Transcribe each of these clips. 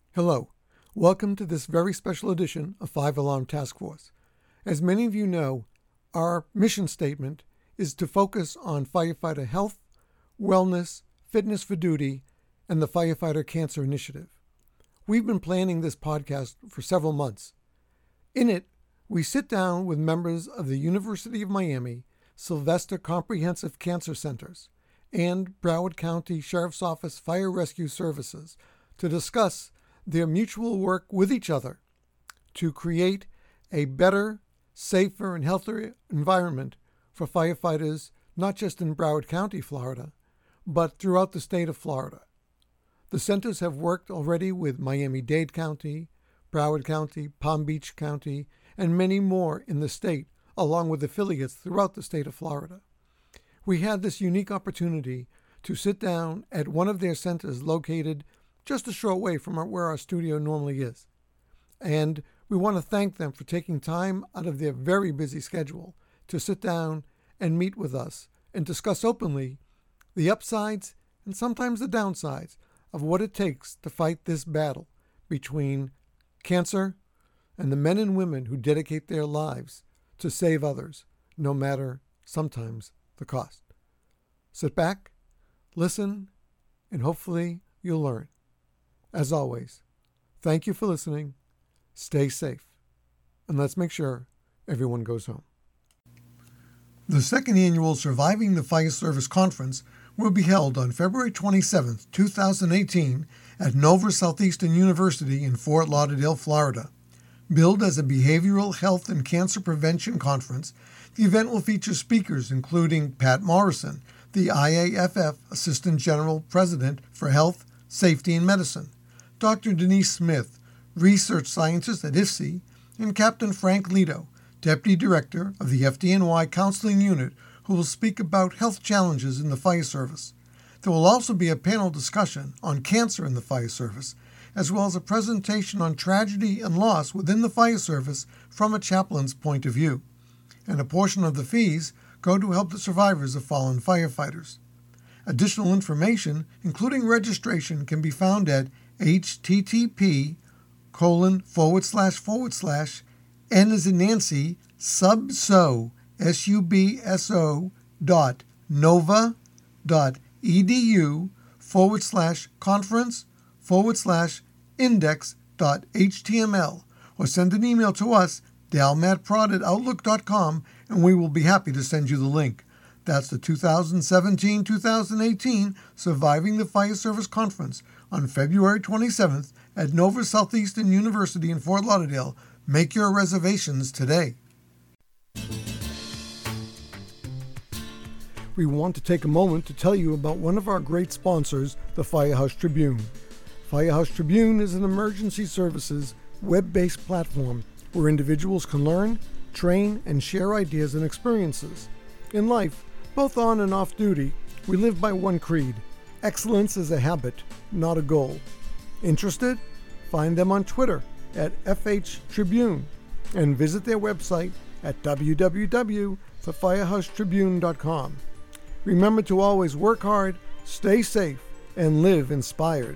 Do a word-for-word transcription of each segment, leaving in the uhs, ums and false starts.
Hello, welcome to this very special edition of Five Alarm Task Force. As many of you know, our mission statement is to focus on firefighter health, wellness, fitness for duty, and the Firefighter Cancer Initiative. We've been planning this podcast for several months. In it, we sit down with members of the University of Miami, Sylvester Comprehensive Cancer Centers, and Broward County Sheriff's Office Fire Rescue Services to discuss their mutual work with each other to create a better, safer, and healthier environment for firefighters, not just in Broward County, Florida, but throughout the state of Florida. The centers have worked already with Miami-Dade County, Broward County, Palm Beach County, and many more in the state, along with affiliates throughout the state of Florida. We had this unique opportunity to sit down at one of their centers located just a short way from where our studio normally is. And we want to thank them for taking time out of their very busy schedule to sit down and meet with us and discuss openly the upsides and sometimes the downsides of what it takes to fight this battle between cancer and the men and women who dedicate their lives to save others, no matter sometimes the cost. Sit back, listen, and hopefully you'll learn. As always, thank you for listening, stay safe, and let's make sure everyone goes home. The second annual Surviving the Fire Service Conference will be held on February twenty-seventh, twenty eighteen at Nova Southeastern University in Fort Lauderdale, Florida. Billed as a behavioral health and cancer prevention conference, the event will feature speakers including Pat Morrison, the I A F F Assistant General President for Health, Safety, and Medicine, Doctor Denise Smith, Research Scientist at I F C E, and Captain Frank Lito, Deputy Director of the F D N Y Counseling Unit, who will speak about health challenges in the fire service. There will also be a panel discussion on cancer in the fire service, as well as a presentation on tragedy and loss within the fire service from a chaplain's point of view. And a portion of the fees go to help the survivors of fallen firefighters. Additional information, including registration, can be found at http colon forward slash forward slash N as in Nancy subso S-U-B-S-O dot nova dot edu forward slash conference forward slash index dot html, or send an email to us, dalmatprod at outlook dot com, and we will be happy to send you the link. That's the two thousand seventeen to two thousand eighteen Surviving the Fire Service Conference on February twenty-seventh at Nova Southeastern University in Fort Lauderdale. Make your reservations today. We want to take a moment to tell you about one of our great sponsors, the Firehouse Tribune. Firehouse Tribune is an emergency services web-based platform where individuals can learn, train, and share ideas and experiences. In life, both on and off duty, we live by one creed: excellence is a habit, not a goal. Interested? Find them on Twitter at F H Tribune and visit their website at w w w dot firehouse tribune dot com. Remember to always work hard, stay safe, and live inspired.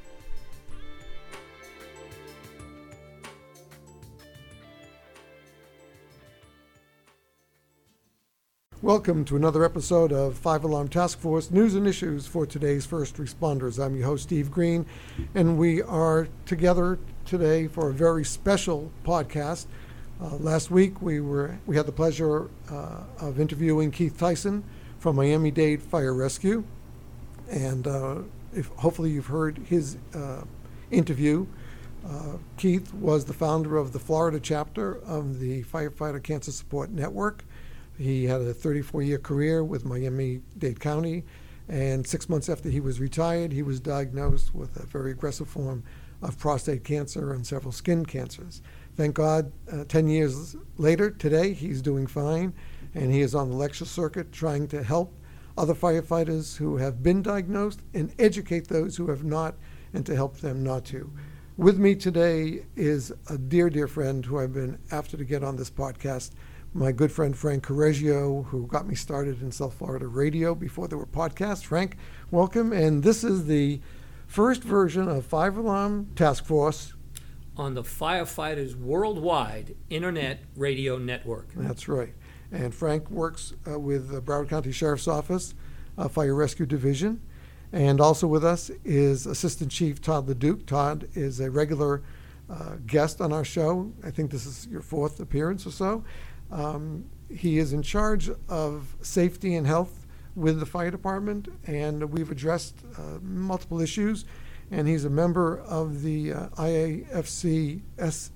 Welcome to another episode of Five Alarm Task Force News and Issues for today's first responders. I'm your host, Steve Green, and we are together today for a very special podcast. Uh, last week, we were we had the pleasure uh, of interviewing Keith Tyson from Miami-Dade Fire Rescue, and uh, if hopefully you've heard his uh, interview. Uh, Keith was the founder of the Florida chapter of the Firefighter Cancer Support Network. He had a thirty-four year career with Miami-Dade County, and six months after he was retired, he was diagnosed with a very aggressive form of prostate cancer and several skin cancers. Thank God, uh, ten years later, today, he's doing fine, and he is on the lecture circuit trying to help other firefighters who have been diagnosed and educate those who have not, and to help them not to. With me today is a dear, dear friend who I've been after to get on this podcast, my good friend Frank Correggio, who got me started in South Florida radio before there were podcasts. Frank, welcome. And this is the first version of Five Alarm Task Force on the Firefighters Worldwide Internet Radio Network. That's right. And Frank works uh, with the Broward County Sheriff's Office uh, Fire Rescue Division. And also with us is Assistant Chief Todd LeDuc. Todd is a regular uh, guest on our show. I think this is your fourth appearance or so. Um, he is in charge of safety and health with the fire department, and we've addressed uh, multiple issues. And he's a member of the uh, I A F C S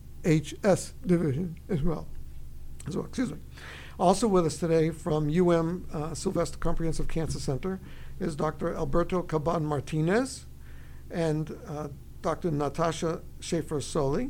H S division as well. As well, excuse me. Also with us today from U M uh, Sylvester Comprehensive Cancer Center is Doctor Alberto Caban Martinez and uh, Doctor Natasha Schaefer-Soli.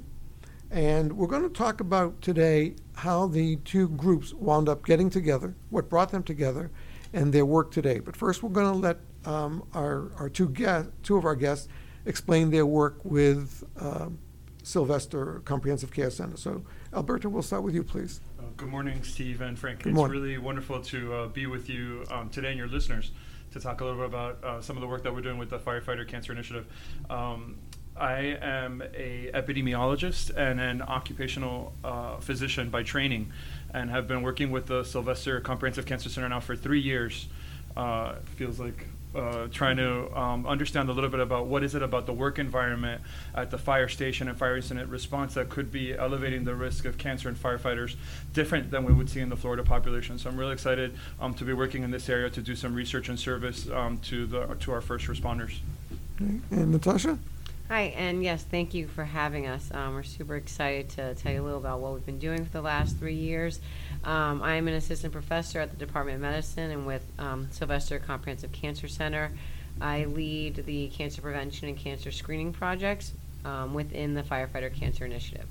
And we're going to talk about today how the two groups wound up getting together, what brought them together, and their work today. But first, we're going to let um, our, our two guests, two of our guests explain their work with uh, Sylvester Comprehensive Care Center. So, Alberto, we'll start with you, please. Uh, good morning, Steve and Frank. Good it's morning. really wonderful to uh, be with you um, today and your listeners to talk a little bit about uh, some of the work that we're doing with the Firefighter Cancer Initiative. Um, I am a epidemiologist and an occupational uh, physician by training, and have been working with the Sylvester Comprehensive Cancer Center now for three years. Uh, feels like uh, trying to um, understand a little bit about what is it about the work environment at the fire station and fire incident response that could be elevating the risk of cancer in firefighters different than we would see in the Florida population. So I'm really excited um, to be working in this area to do some research and service um, to the to our first responders. Okay. And Natasha? Hi, and yes, thank you for having us. Um, we're super excited to tell you a little about what we've been doing for the last three years. Um, I'm an assistant professor at the Department of Medicine and with um, Sylvester Comprehensive Cancer Center. I lead the cancer prevention and cancer screening projects um, within the Firefighter Cancer Initiative.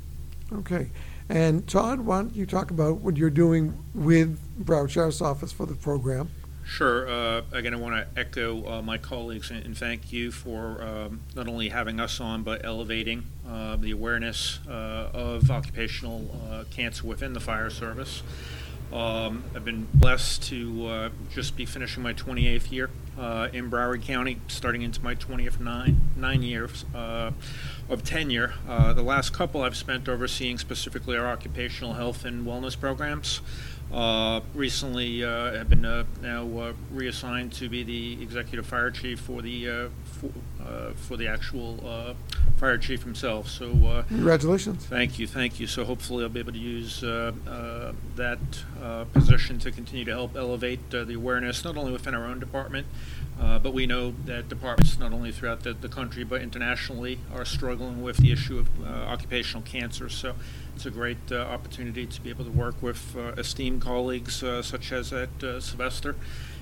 Okay. And Todd, why don't you talk about what you're doing with Broward Sheriff's Office for the program? Sure. Uh, again, I want to echo uh, my colleagues and, and thank you for um, not only having us on, but elevating uh, the awareness uh, of occupational uh, cancer within the fire service. Um, I've been blessed to uh, just be finishing my twenty-eighth year uh, in Broward County, starting into my twentieth nine, nine years uh, of tenure. Uh, the last couple I've spent overseeing specifically our occupational health and wellness programs. Uh, recently, uh, have been uh, now uh, reassigned to be the executive fire chief for the uh, for, uh, for the actual uh, fire chief himself. So, uh, Congratulations. Thank you, thank you. So hopefully, I'll be able to use uh, uh, that uh, position to continue to help elevate uh, the awareness, not only within our own department, uh, but we know that departments not only throughout the, the country but internationally are struggling with the issue of uh, occupational cancer. So. It's a great uh, opportunity to be able to work with uh, esteemed colleagues uh, such as at uh, Sylvester,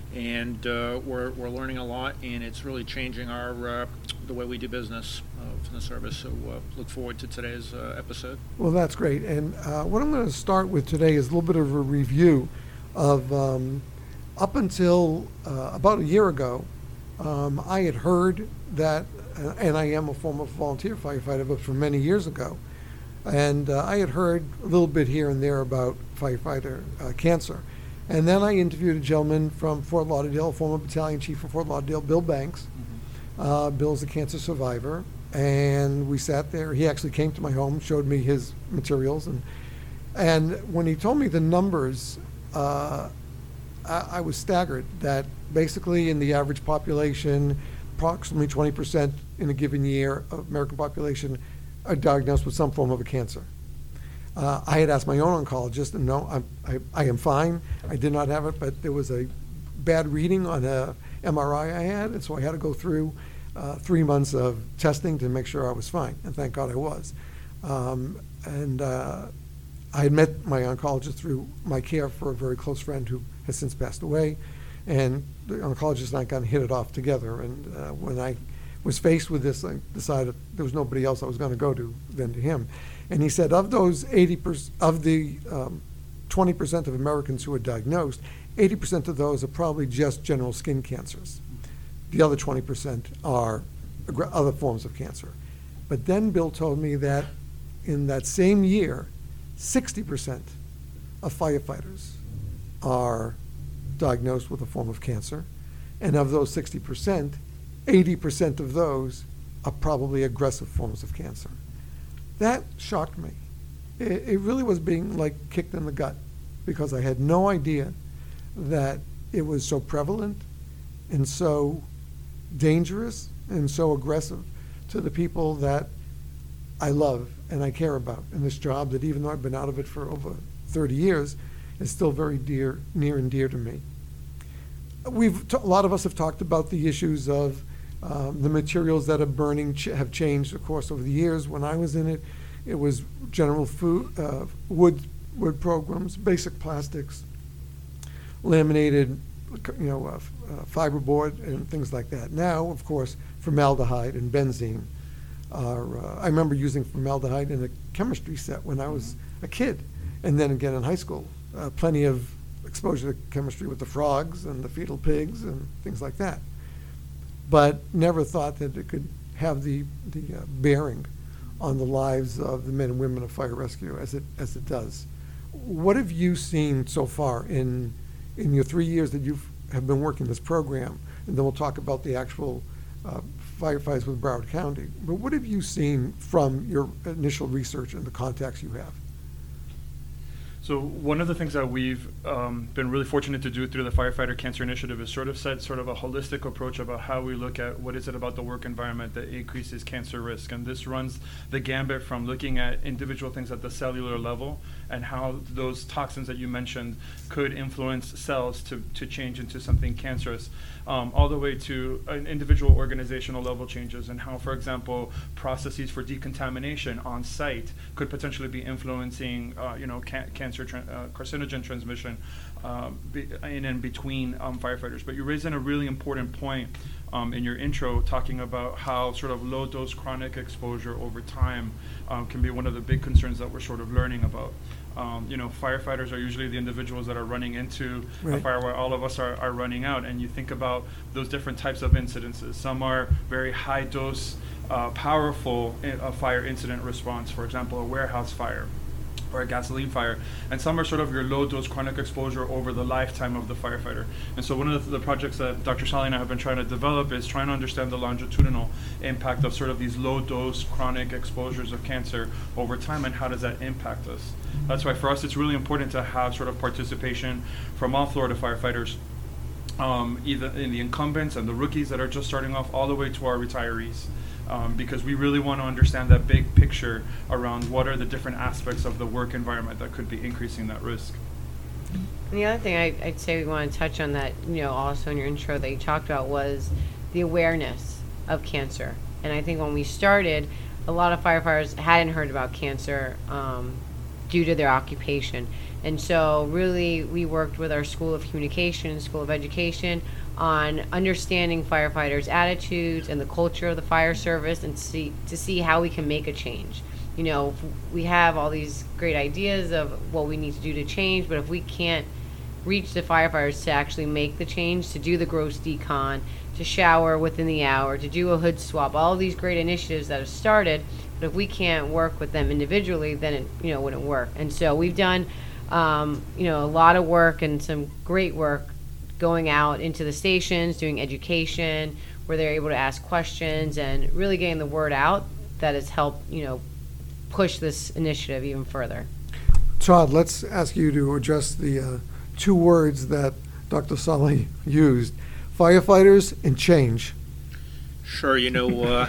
and uh, we're we're learning a lot, and it's really changing our uh, the way we do business uh, within the service. So uh, look forward to today's uh, episode. Well, that's great. And uh, what I'm going to start with today is a little bit of a review of um, up until uh, about a year ago, um, I had heard that, uh, and I am a former volunteer firefighter, but from many years ago. And uh, I had heard a little bit here and there about firefighter uh, cancer. And then I interviewed a gentleman from Fort Lauderdale, a former battalion chief from Fort Lauderdale, Bill Banks. Mm-hmm. Uh, Bill's a cancer survivor. And we sat there. He actually came to my home, showed me his materials. And and when he told me the numbers, uh, I, I was staggered that basically in the average population, approximately twenty percent in a given year of American population are diagnosed with some form of a cancer. Uh, I had asked my own oncologist, and no, I'm, I, I am fine. I did not have it, but there was a bad reading on a M R I I had, and so I had to go through uh, three months of testing to make sure I was fine, and thank God I was. Um, and uh, I had met my oncologist through my care for a very close friend who has since passed away, and the oncologist and I kind of hit it off together. And uh, when I was faced with this, I decided there was nobody else I was going to go to than to him. And he said, of those eighty percent, of the um, twenty percent of Americans who are diagnosed, eighty percent of those are probably just general skin cancers. The other twenty percent are other forms of cancer. But then Bill told me that in that same year, sixty percent of firefighters are diagnosed with a form of cancer. And of those sixty percent, eighty percent of those are probably aggressive forms of cancer. That shocked me. It, it really was being like kicked in the gut, because I had no idea that it was so prevalent and so dangerous and so aggressive to the people that I love and I care about in this job, that even though I've been out of it for over thirty years, is still very dear, near and dear to me. We've t- a lot of us have talked about the issues of um, the materials that are burning ch- have changed, of course, over the years. When I was in it, it was general food, uh, wood, wood programs, basic plastics, laminated, you know, uh, f- uh, fiberboard and things like that. Now, of course, formaldehyde and benzene are, uh, I remember using formaldehyde in a chemistry set when I was a kid, and then again in high school. Uh, plenty of exposure to chemistry with the frogs and the fetal pigs and things like that. But never thought that it could have the, the uh, bearing on the lives of the men and women of fire rescue as it, as it does. What have you seen so far in, in your three years that you have been working this program? And then we'll talk about the actual uh, firefighters with Broward County. But what have you seen from your initial research and the contacts you have? So one of the things that we've um, been really fortunate to do through the Firefighter Cancer Initiative is sort of set sort of a holistic approach about how we look at what is it about the work environment that increases cancer risk. And this runs the gambit from looking at individual things at the cellular level and how those toxins that you mentioned could influence cells to, to change into something cancerous, um, all the way to an individual organizational level changes and how, for example, processes for decontamination on site could potentially be influencing, uh, you know, ca- cancer tra- uh, carcinogen transmission uh, be, in and between um, firefighters. But you raised in a really important point um, in your intro, talking about how sort of low dose chronic exposure over time um, can be one of the big concerns that we're sort of learning about. Um, you know, firefighters are usually the individuals that are running into Right. a fire where all of us are, are running out. And you think about those different types of incidences. Some are very high dose, uh, powerful I- uh, fire incident response, for example, a warehouse fire or a gasoline fire, and some are sort of your low dose chronic exposure over the lifetime of the firefighter. And so one of the, the projects that Doctor Sally and I have been trying to develop is trying to understand the longitudinal impact of sort of these low dose chronic exposures of cancer over time, and how does that impact us. That's why for us it's really important to have sort of participation from all Florida firefighters, um, either in the incumbents and the rookies that are just starting off, all the way to our retirees. Um, because we really want to understand that big picture around what are the different aspects of the work environment that could be increasing that risk. And the other thing I, I'd say we want to touch on that, you know, also in your intro that you talked about was the awareness of cancer. And I think when we started, a lot of firefighters hadn't heard about cancer um, due to their occupation. And so really we worked with our School of Communication, School of Education, on understanding firefighters' attitudes and the culture of the fire service, and see to see how we can make a change. You know, we have all these great ideas of what we need to do to change, but if we can't reach the firefighters to actually make the change, to do the gross decon, to shower within the hour, to do a hood swap, all these great initiatives that have started, but if we can't work with them individually, then it, you know, wouldn't work. And so we've done, um, you know, a lot of work and some great work going out into the stations, doing education, where they're able to ask questions and really getting the word out that has helped, you know, push this initiative even further. Todd, let's ask you to address the uh, two words that Doctor Saleh used, firefighters and change. Sure, you know, uh,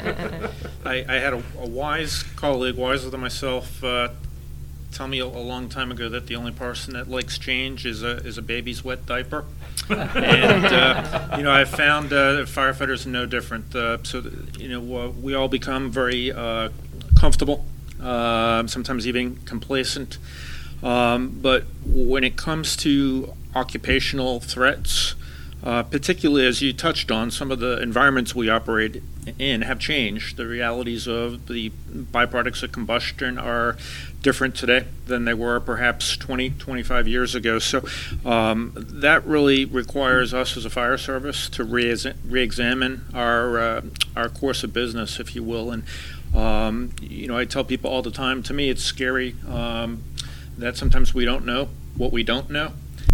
I, I had a, a wise colleague, wiser than myself, uh, tell me a, a long time ago that the only person that likes change is a is a baby's wet diaper. And uh, you know, I've found uh, that firefighters are no different. Uh, so you know, uh, we all become very uh, comfortable, uh, sometimes even complacent. Um, but when it comes to occupational threats, uh, particularly as you touched on, some of the environments we operate in have changed. The realities of the byproducts of combustion are different today than they were perhaps twenty, twenty-five years ago. So um, that really requires us as a fire service to re- re-examine our uh, our course of business, if you will. And um, you know, I tell people all the time, to me it's scary um, that sometimes we don't know what we don't know.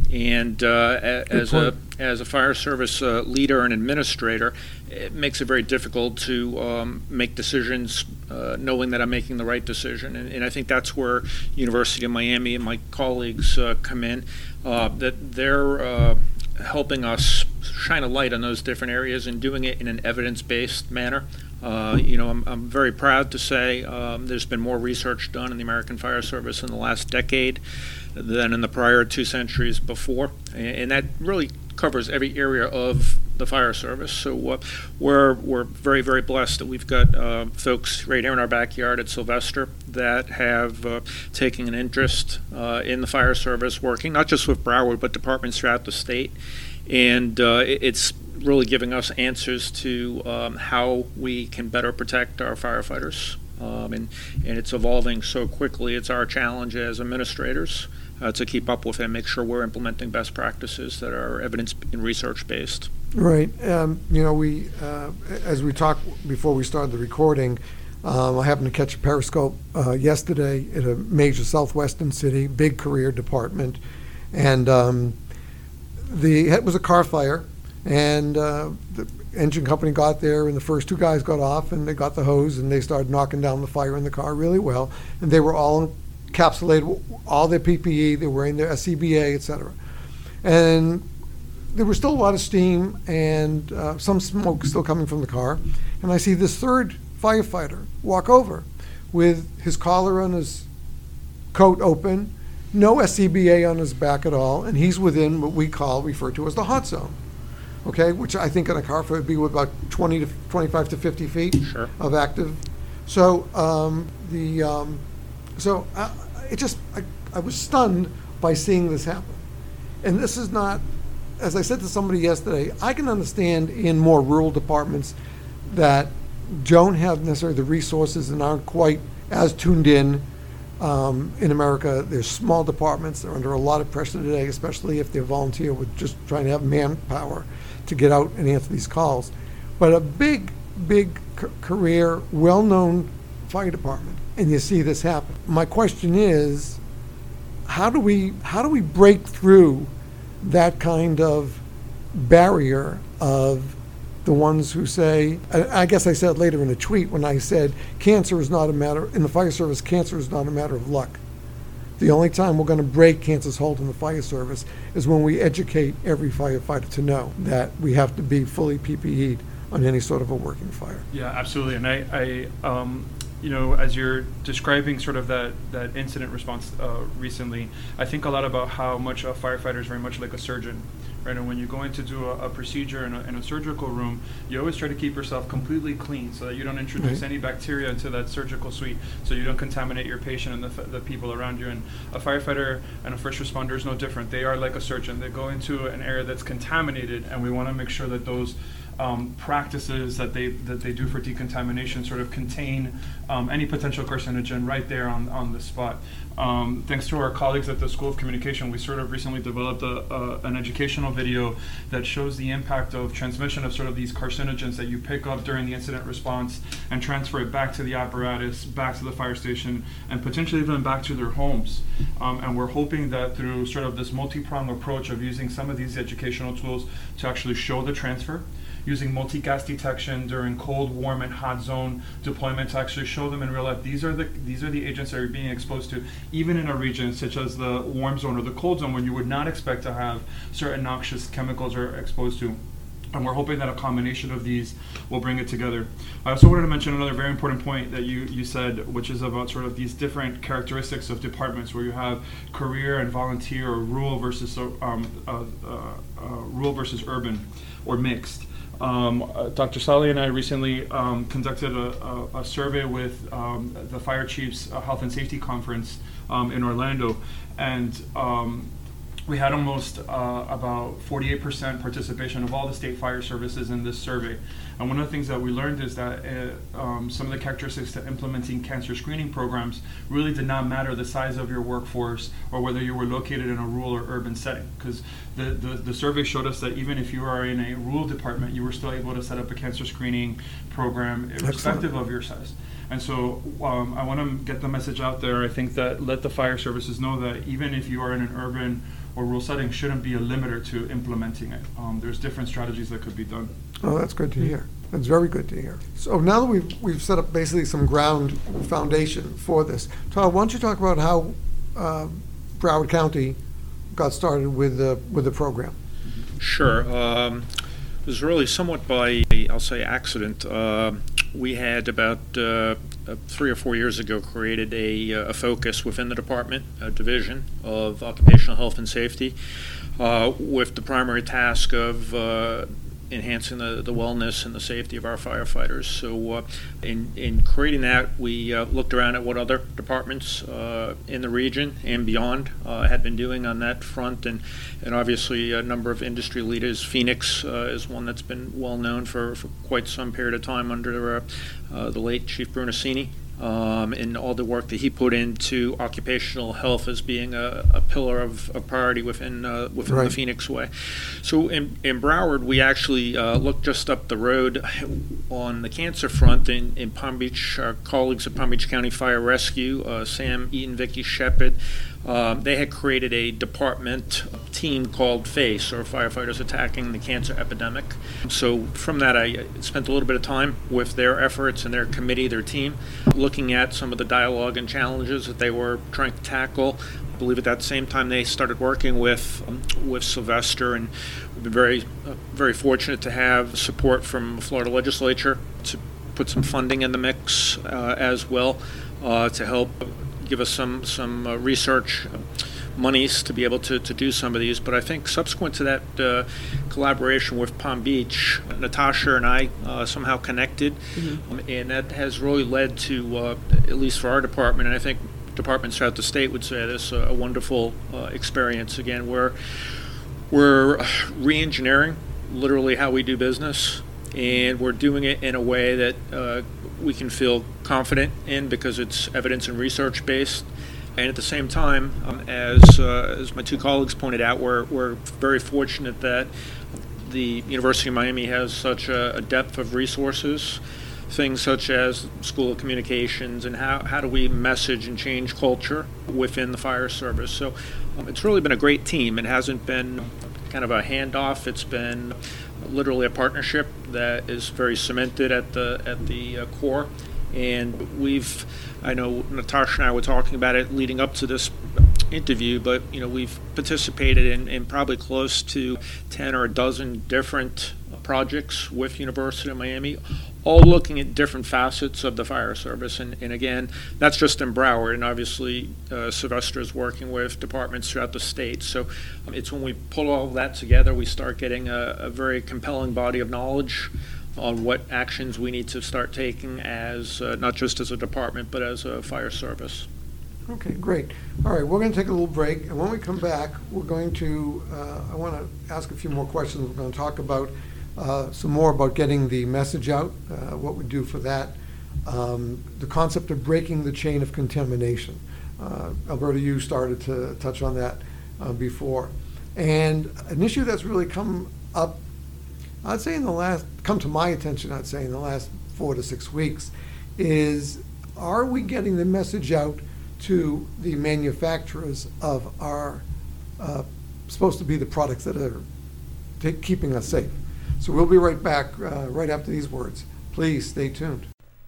And uh, a- as a point. as a fire service uh, leader and administrator, it makes it very difficult to um, make decisions uh, knowing that I'm making the right decision. And, and I think that's where University of Miami and my colleagues uh, come in, uh, that they're uh, helping us shine a light on those different areas and doing it in an evidence-based manner. Uh, you know, I'm, I'm very proud to say um, there's been more research done in the American Fire Service in the last decade than in the prior two centuries before, and, and that really covers every area of the fire service. So uh, we're we're very very blessed that we've got uh, folks right here in our backyard at Sylvester that have uh, taken an interest uh, in the fire service, working not just with Broward but departments throughout the state, and uh, it, it's really giving us answers to um, how we can better protect our firefighters. Um, and, and it's evolving so quickly. It's our challenge as administrators uh, to keep up with it and make sure we're implementing best practices that are evidence and research based. Right. Um, you know, we uh, as we talked before we started the recording, um, I happened to catch a Periscope uh, yesterday at a major southwestern city, big career department, and um, the it was a car fire, and uh, the engine company got there, and the first two guys got off, and they got the hose, and they started knocking down the fire in the car really well, and they were all encapsulated, all their P P E, they were wearing their S C B A, et cetera. And there was still a lot of steam and uh, some smoke still coming from the car, and I see this third firefighter walk over with his collar on his coat open, no S C B A on his back at all, and he's within what we call, refer to as the hot zone. Okay, which I think in a car would be with about twenty to twenty-five to fifty feet Sure. of active. So um, the um, so I, it just I, I was stunned by seeing this happen, and this is not, as I said to somebody yesterday, I can understand in more rural departments that don't have necessarily the resources and aren't quite as tuned in. Um, in America, there's small departments. They're under a lot of pressure today, especially if they're volunteer with just trying to have manpower to get out and answer these calls. But a big, big c- career, well-known fire department, and you see this happen. My question is, how do we how do we break through that kind of barrier of the ones who say, I I guess I said later in a tweet when I said, cancer is not a matter, in the fire service, cancer is not a matter of luck. The only time we're going to break cancer's hold in the fire service is when we educate every firefighter to know that we have to be fully P P E'd on any sort of a working fire. Yeah, absolutely. And I, I um, you know, as you're describing sort of that, that incident response uh, recently, I think a lot about how much a firefighter is very much like a surgeon, right? And when you go in to do a, a procedure in a, in a surgical room, you always try to keep yourself completely clean so that you don't introduce Right. any bacteria into that surgical suite, so you don't contaminate your patient and the, f- the people around you. And a firefighter and a first responder is no different. They are like a surgeon. They go into an area that's contaminated, and we want to make sure that those Um, practices that they that they do for decontamination sort of contain um, any potential carcinogen right there on, on the spot. Um, thanks to our colleagues at the School of Communication, we sort of recently developed a, a, an educational video that shows the impact of transmission of sort of these carcinogens that you pick up during the incident response and transfer it back to the apparatus, back to the fire station, and potentially even back to their homes. Um, and we're hoping that through sort of this multi-pronged approach of using some of these educational tools to actually show the transfer, using multi-gas detection during cold, warm, and hot zone deployment to actually show them in real life these are the these are the agents that you're being exposed to, even in a region such as the warm zone or the cold zone, when you would not expect to have certain noxious chemicals are exposed to. And we're hoping that a combination of these will bring it together. I also wanted to mention another very important point that you, you said, which is about sort of these different characteristics of departments where you have career and volunteer, or rural versus um, uh, uh, uh, rural versus urban, or mixed. Um, uh, Doctor Sally and I recently um, conducted a, a, a survey with um, the Fire Chiefs uh, Health and Safety Conference um, in Orlando, and um, we had almost uh, about forty-eight percent participation of all the state fire services in this survey. And one of the things that we learned is that uh, um, some of the characteristics to implementing cancer screening programs really did not matter the size of your workforce or whether you were located in a rural or urban setting. Because the, the, the survey showed us that even if you are in a rural department, you were still able to set up a cancer screening program irrespective of your size. And so um, I want to get the message out there. I think that let the fire services know that even if you are in an urban or rule setting shouldn't be a limiter to implementing it. Um, there's different strategies that could be done. Oh, that's good to hear. That's very good to hear. So now that we've, we've set up basically some ground foundation for this, Todd, why don't you talk about how uh, Broward County got started with the, with the program? Sure. Um, it was really somewhat by, I'll say, accident. Uh, we had about uh, three or four years ago created a, a focus within the department, a division of occupational health and safety, uh, with the primary task of uh, enhancing the, the wellness and the safety of our firefighters. So uh, in, in creating that, we uh, looked around at what other departments uh, in the region and beyond uh, had been doing on that front, and, and obviously a number of industry leaders. Phoenix uh, is one that's been well known for, for quite some period of time under uh, uh, the late Chief Brunacini. Um, and all the work that he put into occupational health as being a, a pillar of a priority within uh, within right. the Phoenix way. So in, in Broward, we actually uh, looked just up the road on the cancer front in, in Palm Beach. Our colleagues at Palm Beach County Fire Rescue, uh, Sam Eaton, Vicky Shepard, um, they had created a department team called FACE, or Firefighters Attacking the Cancer Epidemic. So from that, I spent a little bit of time with their efforts and their committee, their team, looking at some of the dialogue and challenges that they were trying to tackle. I believe at that same time they started working with um, with Sylvester, and we've been very, uh, very fortunate to have support from the Florida legislature to put some funding in the mix uh, as well uh, to help give us some some uh, research monies to be able to, to do some of these. But I think subsequent to that uh, collaboration with Palm Beach, Natasha and I uh, somehow connected, mm-hmm. um, and that has really led to, uh, at least for our department, and I think departments throughout the state would say this, uh, a wonderful uh, experience. Again, we're, we're re-engineering literally how we do business, and we're doing it in a way that uh, we can feel confident in because it's evidence and research based. And at the same time, um, as uh, as my two colleagues pointed out, we're we're very fortunate that the University of Miami has such a, a depth of resources, things such as School of Communications, and how, how do we message and change culture within the fire service. So um, it's really been a great team. It hasn't been kind of a handoff. It's been literally a partnership that is very cemented at the at the uh, core. And we've, I know Natasha and I were talking about it leading up to this interview, but you know we've participated in, in probably close to ten or a dozen different projects with University of Miami, all looking at different facets of the fire service. And, and again, that's just in Broward, and obviously uh, Sylvester is working with departments throughout the state. So um, it's when we pull all of that together, we start getting a, a very compelling body of knowledge on what actions we need to start taking as uh, not just as a department but as a fire service. Okay, great. All right, we're going to take a little break, and when we come back, we're going to, uh, I want to ask a few more questions. We're going to talk about uh, some more about getting the message out, uh, what we do for that, um, the concept of breaking the chain of contamination. Uh, Alberta, you started to touch on that uh, before. And an issue that's really come up, I'd say in the last, come to my attention, I'd say in the last four to six weeks, is are we getting the message out to the manufacturers of our, uh, supposed to be the products that are t- keeping us safe? So we'll be right back uh, right after these words. Please stay tuned.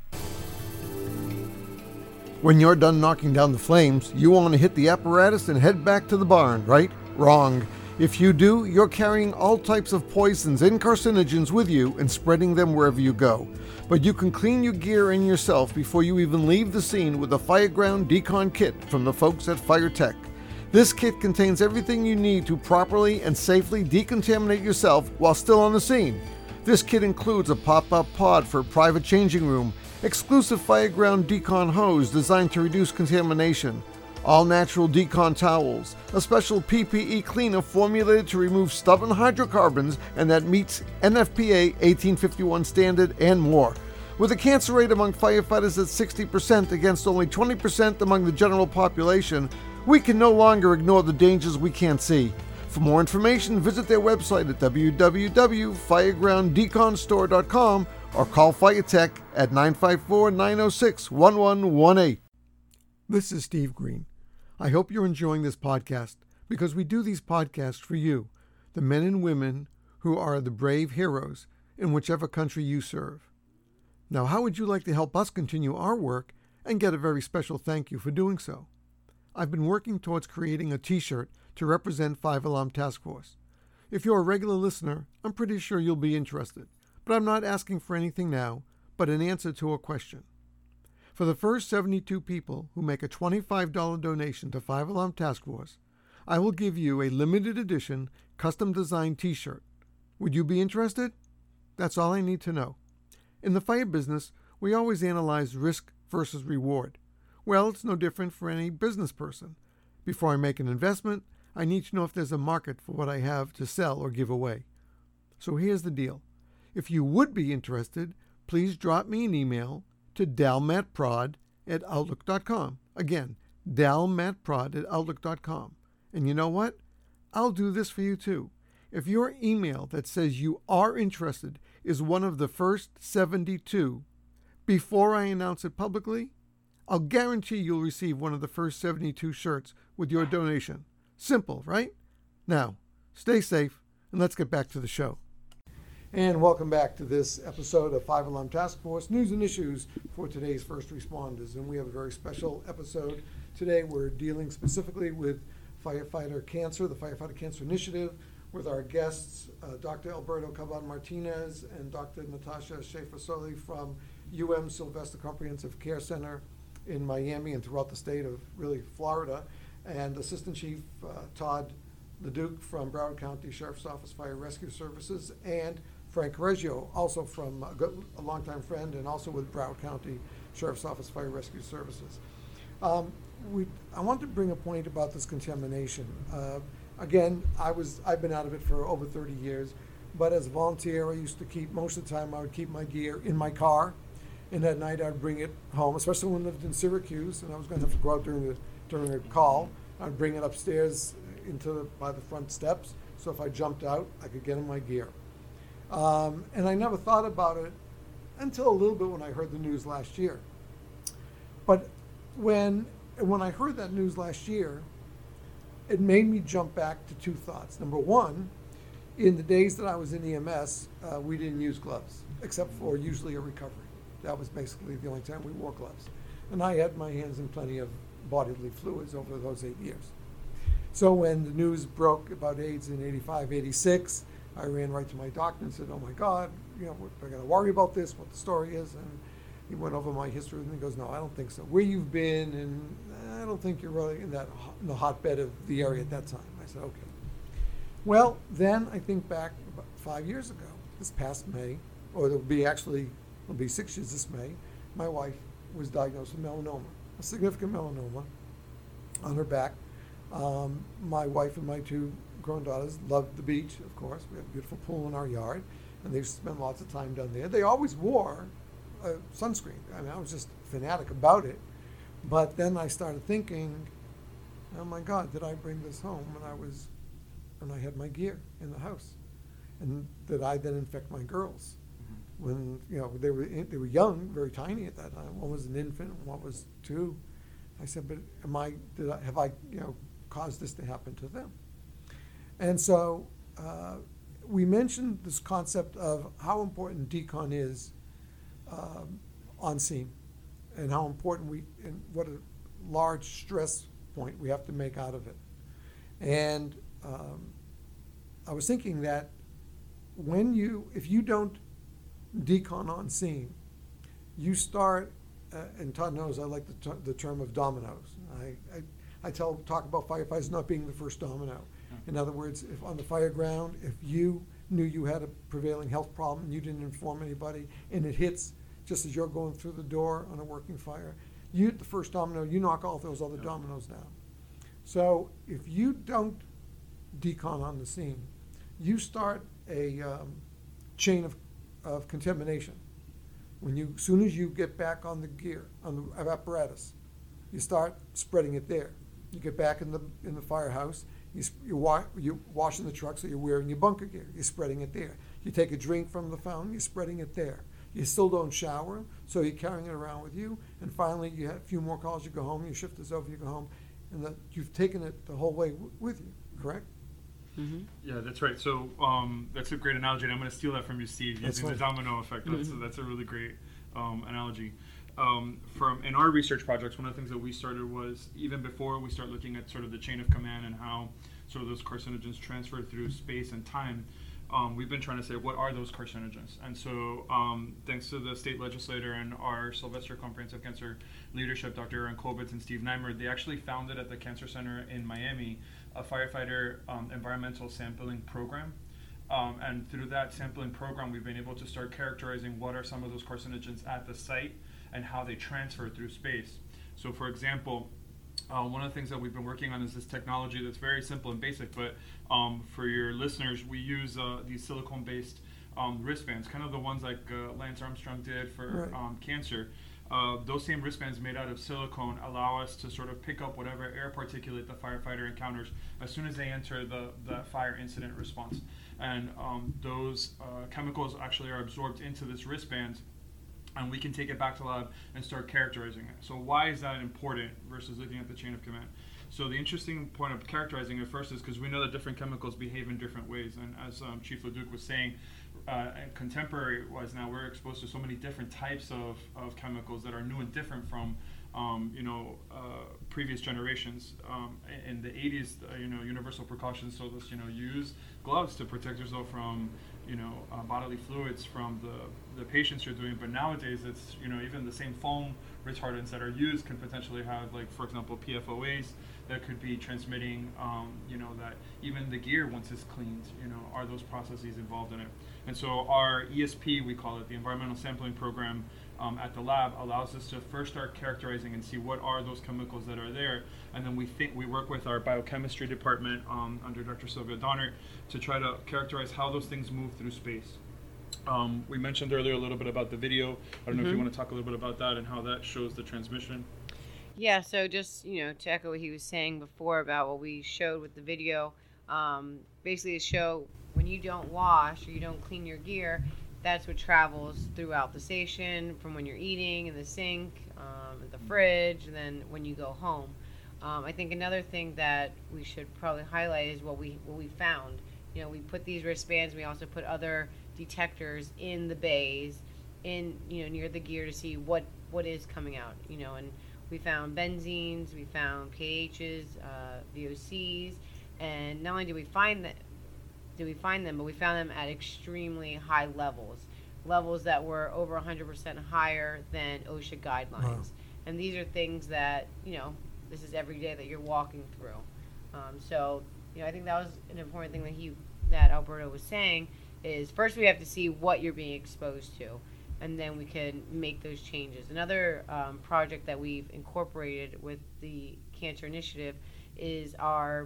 When you're done knocking down the flames, you want to hit the apparatus and head back to the barn, right? Wrong. If you do, you're carrying all types of poisons and carcinogens with you and spreading them wherever you go. But you can clean your gear and yourself before you even leave the scene with a Fireground Decon kit from the folks at FireTech. This kit contains everything you need to properly and safely decontaminate yourself while still on the scene. This kit includes a pop-up pod for a private changing room, exclusive Fireground Decon hose designed to reduce contamination, all-natural Decon towels, a special P P E cleaner formulated to remove stubborn hydrocarbons and that meets N F P A eighteen fifty-one standard, and more. With a cancer rate among firefighters at sixty percent against only twenty percent among the general population, we can no longer ignore the dangers we can't see. For more information, visit their website at w w w dot fireground decon store dot com or call FireTech at nine five four, nine oh six, one one one eight. This is Steve Green. I hope you're enjoying this podcast. because we do these podcasts for you, the men and women who are the brave heroes in whichever country you serve. Now, how would you like to help us continue our work and get a very special thank you for doing so? I've been working towards creating a t-shirt to represent Five Alarm Task Force. If you're a regular listener, I'm pretty sure you'll be interested, but I'm not asking for anything now, but an answer to a question. For the first seventy-two people who make a twenty-five dollars donation to Five Alarm Task Force, I will give you a limited edition, custom designed t-shirt. Would you be interested? That's all I need to know. In the fire business, we always analyze risk versus reward. Well, it's no different for any business person. Before I make an investment, I need to know if there's a market for what I have to sell or give away. So here's the deal. If you would be interested, please drop me an email to dalmatprod at outlook dot com. Again, dalmatprod at outlook dot com. And you know what? I'll do this for you too. If your email that says you are interested is one of the first seventy-two, before I announce it publicly, I'll guarantee you'll receive one of the first seventy-two shirts with your donation. Simple, right? Now, stay safe, and let's get back to the show. And welcome back to this episode of Five Alarm Task Force News and Issues for today's first responders. And we have a very special episode today. We're dealing specifically with firefighter cancer, the Firefighter Cancer Initiative, with our guests, uh, Doctor Alberto Caban-Martinez and Doctor Natasha Schaefer-Soli from U M Sylvester Comprehensive Care Center in Miami and throughout the state of really Florida, and Assistant Chief uh, Todd LeDuc from Broward County Sheriff's Office Fire Rescue Services, and Frank Reggio, also from a, good, a longtime friend and also with Broward County Sheriff's Office Fire Rescue Services. Um, we, I want to bring a point about this contamination. Uh, again, I was, I've been out of it for over thirty years, but as a volunteer, I used to keep, most of the time, I would keep my gear in my car, and at night I'd bring it home, especially when I lived in Syracuse, and I was going to have to go out during the during a call. I'd bring it upstairs into the, by the front steps, so if I jumped out, I could get in my gear. Um, and I never thought about it until a little bit when I heard the news last year. But when when I heard that news last year, it made me jump back to two thoughts. Number one, in the days that I was in E M S, uh, we didn't use gloves, except for usually a recovery. That was basically the only time we wore gloves. And I had my hands in plenty of bodily fluids over those eight years. So when the news broke about AIDS in eighty-five, eighty-six, I ran right to my doctor and said, oh my God, you know, I got to worry about this, what the story is. And he went over my history and he goes, no, I don't think so. Where you've been, and I don't think you're really in that in the hotbed of the area at that time. I said, okay. Well, then I think back about five years ago, this past May, or it'll be actually, it'll be six years this May, my wife was diagnosed with melanoma, a significant melanoma on her back. Um, my wife and my two grown daughters loved the beach, of course. We have a beautiful pool in our yard, and they spent lots of time down there. They always wore uh, sunscreen. I mean, I was just fanatic about it. But then I started thinking, oh my God, did I bring this home when I was, when I had my gear in the house? And did I then infect my girls? When, you know, they were they were young, very tiny at that time. One was an infant, one was two. I said, but am I, did I, have I, you know, caused this to happen to them? And so uh, we mentioned this concept of how important decon is um, on scene, and how important we, and what a large stress point we have to make out of it. And um, I was thinking that when you, if you don't decon on scene, you start, uh, and Todd knows I like the, t- the term of dominoes. I, I, I tell, talk about firefighters not being the first domino. In other words, if on the fire ground, if you knew you had a prevailing health problem and you didn't inform anybody, and it hits just as you're going through the door on a working fire, you, the first domino, you knock all those other dominoes down. So if you don't decon on the scene, you start a um, chain of, of contamination. When you, as soon as you get back on the gear, on the apparatus, you start spreading it there. You get back in the in the firehouse, you, you wa- you're washing the truck, so you're wearing your bunker gear. You're spreading it there. You take a drink from the fountain, you're spreading it there. You still don't shower, so you're carrying it around with you. And finally, you have a few more calls, you go home, your shift is over, you go home. and that you've taken it the whole way w- with you, correct? Mm-hmm. Yeah, that's right. So um, that's a great analogy, and I'm going to steal that from you, Steve, That's using the fine. domino effect. That's, Mhm. a, that's a really great um, analogy. Um, from in our research projects, one of the things that we started was even before we start looking at sort of the chain of command and how sort of those carcinogens transfer through space and time. Um, we've been trying to say, what are those carcinogens? And so, um, thanks to the state legislator and our Sylvester Comprehensive Cancer leadership, Doctor Aaron Kobitz and Steve Neimer, they actually founded at the Cancer Center in Miami a firefighter um, environmental sampling program. Um, and through that sampling program, we've been able to start characterizing what are some of those carcinogens at the site and how they transfer through space. So, for example, Uh, one of the things that we've been working on is this technology that's very simple and basic, but um, for your listeners, we use uh, these silicone-based um, wristbands, kind of the ones like uh, Lance Armstrong did for Right. um, cancer. Uh, those same wristbands made out of silicone allow us to sort of pick up whatever air particulate the firefighter encounters as soon as they enter the, the fire incident response. And um, those uh, chemicals actually are absorbed into this wristband, and we can take it back to lab and start characterizing it. So why is that important versus looking at the chain of command? So the interesting point of characterizing it first is because we know that different chemicals behave in different ways. And as um, Chief LeDuc was saying, uh, contemporary-wise now, we're exposed to so many different types of, of chemicals that are new and different from um, you know, uh, previous generations. Um, in the eighties, uh, you know, universal precautions told us, you know, use gloves to protect yourself from you know, uh, bodily fluids from the, the patients you're doing, but nowadays it's, you know, even the same foam retardants that are used can potentially have, like, for example, P F O As that could be transmitting, um, you know, that even the gear, once it's cleaned, you know, are those processes involved in it. And so our E S P, we call it, the Environmental Sampling Program um, at the lab, allows us to first start characterizing and see what are those chemicals that are there. And then we think we work with our biochemistry department um, under Doctor Sylvia Donner to try to characterize how those things move through space. Um, we mentioned earlier a little bit about the video. I don't know if you Mhm. want to talk a little bit about that and how that shows the transmission. Yeah, so just, you know, to echo what he was saying before about what we showed with the video, um, basically to show when you don't wash or you don't clean your gear, that's what travels throughout the station from when you're eating in the sink, um, in the fridge, and then when you go home. Um, I think another thing that we should probably highlight is what we what we found. You know, we put these wristbands. We also put other detectors in the bays, in you know near the gear to see what what is coming out. You know, and we found benzenes, we found K Hs, uh, V O Cs, and not only did we find that, did we find them, but we found them at extremely high levels, levels that were over one hundred percent higher than OSHA guidelines. Wow. And these are things that, you know, this is every day that you're walking through. Um, so, you know, I think that was an important thing that he, that Alberto was saying, is first we have to see what you're being exposed to, and then we can make those changes. Another um, project that we've incorporated with the Cancer Initiative is our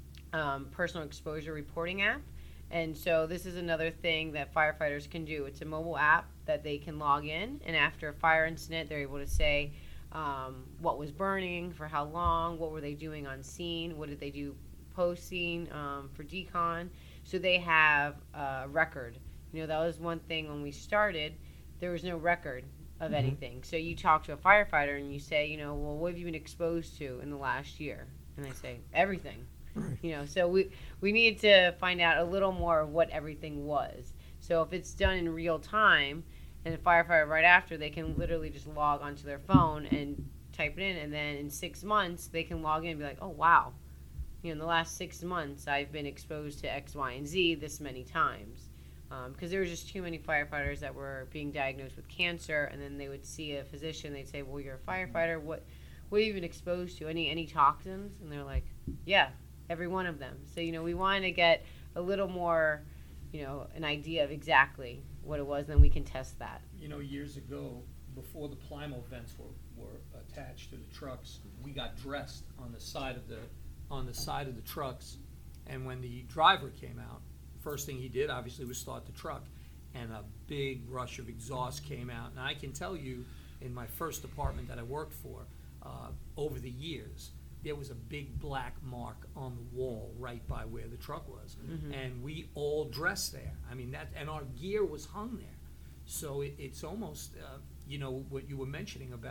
um, personal exposure reporting app. And so this is another thing that firefighters can do. It's a mobile app that they can log in, and after a fire incident, they're able to say um, what was burning, for how long, what were they doing on scene, what did they do post-scene um, for decon. So they have a record. You know, that was one thing when we started, there was no record of Mhm. anything. So you talk to a firefighter and you say, you know, well, what have you been exposed to in the last year? And they say, everything. Right. You know, so we we need to find out a little more of what everything was. So if it's done in real time, and a firefighter right after, they can literally just log onto their phone and type it in, and then in six months they can log in and be like, oh wow, you know, in the last six months I've been exposed to X, Y, and Z this many times. Because um, there was just too many firefighters that were being diagnosed with cancer, and then they would see a physician. They'd say, well, you're a firefighter. What what have you been exposed to? Any any toxins? And they're like, yeah, every one of them. So, you know, we wanted to get a little more, you know, an idea of exactly what it was, and then we can test that. You know, years ago, before the Plimo vents were, were attached to the trucks, we got dressed on the side of the on the side of the trucks, and when the driver came out, first thing he did obviously was start the truck, and a big rush of exhaust came out. And I can tell you, in my first department that I worked for, uh, over the years, there was a big black mark on the wall right by where the truck was. Mhm. And we all dressed there. I mean, that, and our gear was hung there. So it, it's almost, uh, you know, what you were mentioning about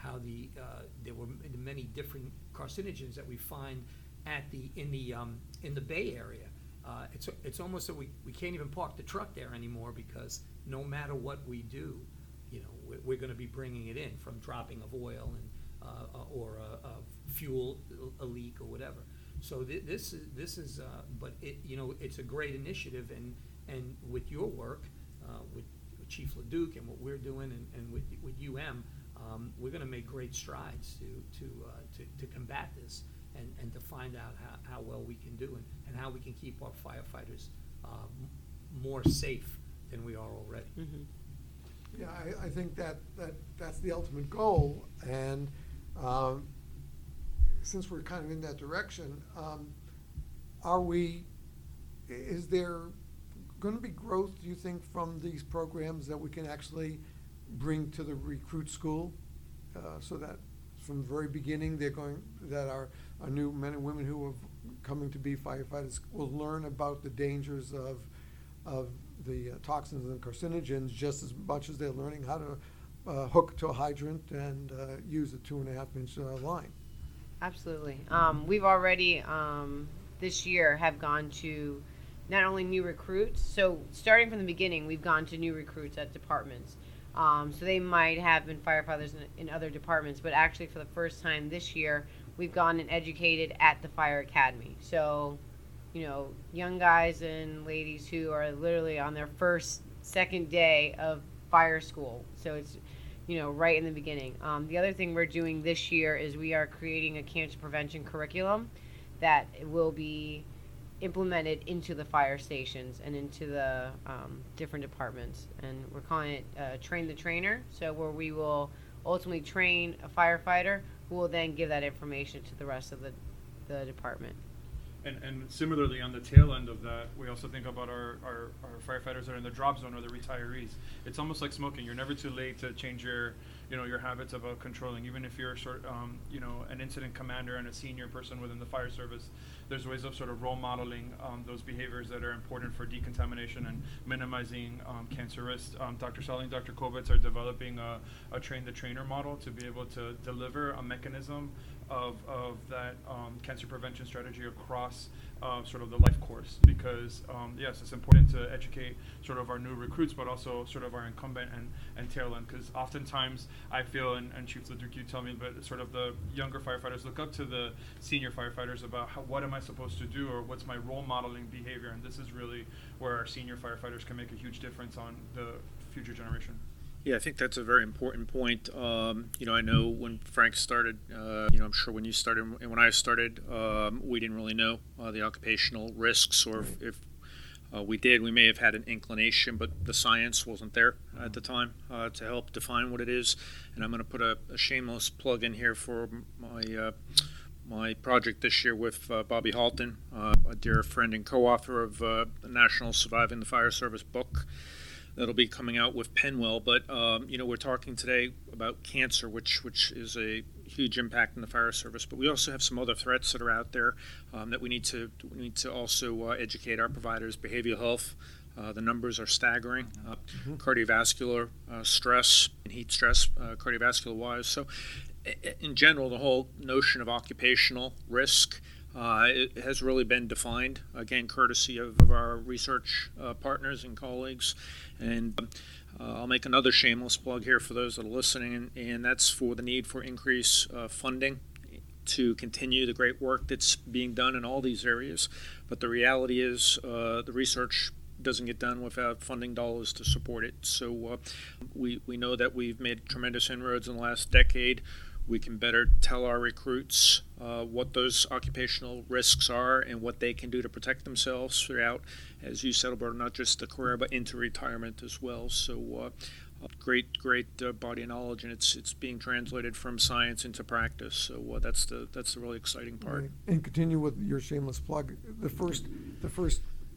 how the uh, there were m- many different carcinogens that we find at the in the um, in the Bay Area. Uh, it's it's almost that we, we can't even park the truck there anymore, because no matter what we do, you know, we're, we're going to be bringing it in from dropping of oil and uh, or a, a fuel a leak or whatever. So th- this is this is uh, but it you know it's a great initiative, and and with your work uh, with, with Chief LeDuc and what we're doing, and, and with with U M, um, we're going to make great strides to to, uh, to to combat this, and, and to find out how, how well we can do, and, and how we can keep our firefighters uh, m- more safe than we are already. Mhm. Yeah, I, I think that, that that's the ultimate goal, and um, since we're kind of in that direction, um, are we, is there going to be growth, do you think, from these programs that we can actually bring to the recruit school, uh, so that from the very beginning they're going, that our, our new men and women who are coming to be firefighters will learn about the dangers of of the uh, toxins and carcinogens just as much as they're learning how to uh, hook to a hydrant and uh, use a two and a half inch uh, line? Absolutely. Um, we've already, um, this year, have gone to not only new recruits, so starting from the beginning, we've gone to new recruits at departments. Um, so they might have been firefighters in, in other departments, but actually for the first time this year, we've gone and educated at the fire academy. So, you know, young guys and ladies who are literally on their first, second day of fire school. So it's, you know, right in the beginning. Um, the other thing we're doing this year is we are creating a cancer prevention curriculum that will be implemented into the fire stations and into the um, different departments. And we're calling it uh, Train the Trainer. So where we will ultimately train a firefighter who will then give that information to the rest of the, the department. And, and similarly, on the tail end of that, we also think about our, our, our firefighters that are in the drop zone or the retirees. It's almost like smoking. You're never too late to change your, you know, your habits about controlling. Even if you're sort, um, you know, an incident commander and a senior person within the fire service, there's ways of sort of role modeling um, those behaviors that are important for decontamination and minimizing um, cancer risk. Um, Doctor Selling, Doctor Kovitz are developing a, a train-the-trainer model to be able to deliver a mechanism of, of that um, cancer prevention strategy across uh, sort of the life course, because um, yes, it's important to educate sort of our new recruits, but also sort of our incumbent and, and tail end, because oftentimes I feel, and, and Chief LeDuc, you tell me, but sort of the younger firefighters look up to the senior firefighters about how, what am I supposed to do, or what's my role modeling behavior, and this is really where our senior firefighters can make a huge difference on the future generation. Yeah, I think that's a very important point. Um, you know, I know when Frank started, uh, you know, I'm sure when you started and when I started, um, we didn't really know uh, the occupational risks, or if, if uh, we did, we may have had an inclination, but the science wasn't there at the time uh, to help define what it is. And I'm going to put a, a shameless plug in here for my uh, my project this year with uh, Bobby Halton, uh, a dear friend and co-author of uh, the National Surviving the Fire Service book. That'll be coming out with Penwell, but um, you know, we're talking today about cancer, which which is a huge impact in the fire service. But we also have some other threats that are out there um, that we need to we need to also uh, educate our providers. Behavioral health, uh, the numbers are staggering. Uh, mm-hmm. Cardiovascular uh, stress and heat stress, uh, cardiovascular wise. So, in general, the whole notion of occupational risk. Uh, it has really been defined, again, courtesy of, of our research uh, partners and colleagues. And uh, I'll make another shameless plug here for those that are listening, and, and that's for the need for increased uh, funding to continue the great work that's being done in all these areas. But the reality is uh, the research doesn't get done without funding dollars to support it. So uh, we, we know that we've made tremendous inroads in the last decade. We can better tell our recruits uh, what those occupational risks are and what they can do to protect themselves throughout, as you said, Alberto, not just a career but into retirement as well. So uh, great, great uh, body of knowledge, and it's it's being translated from science into practice. So uh, that's the that's the really exciting part. Right. And continue with your shameless plug. The first the first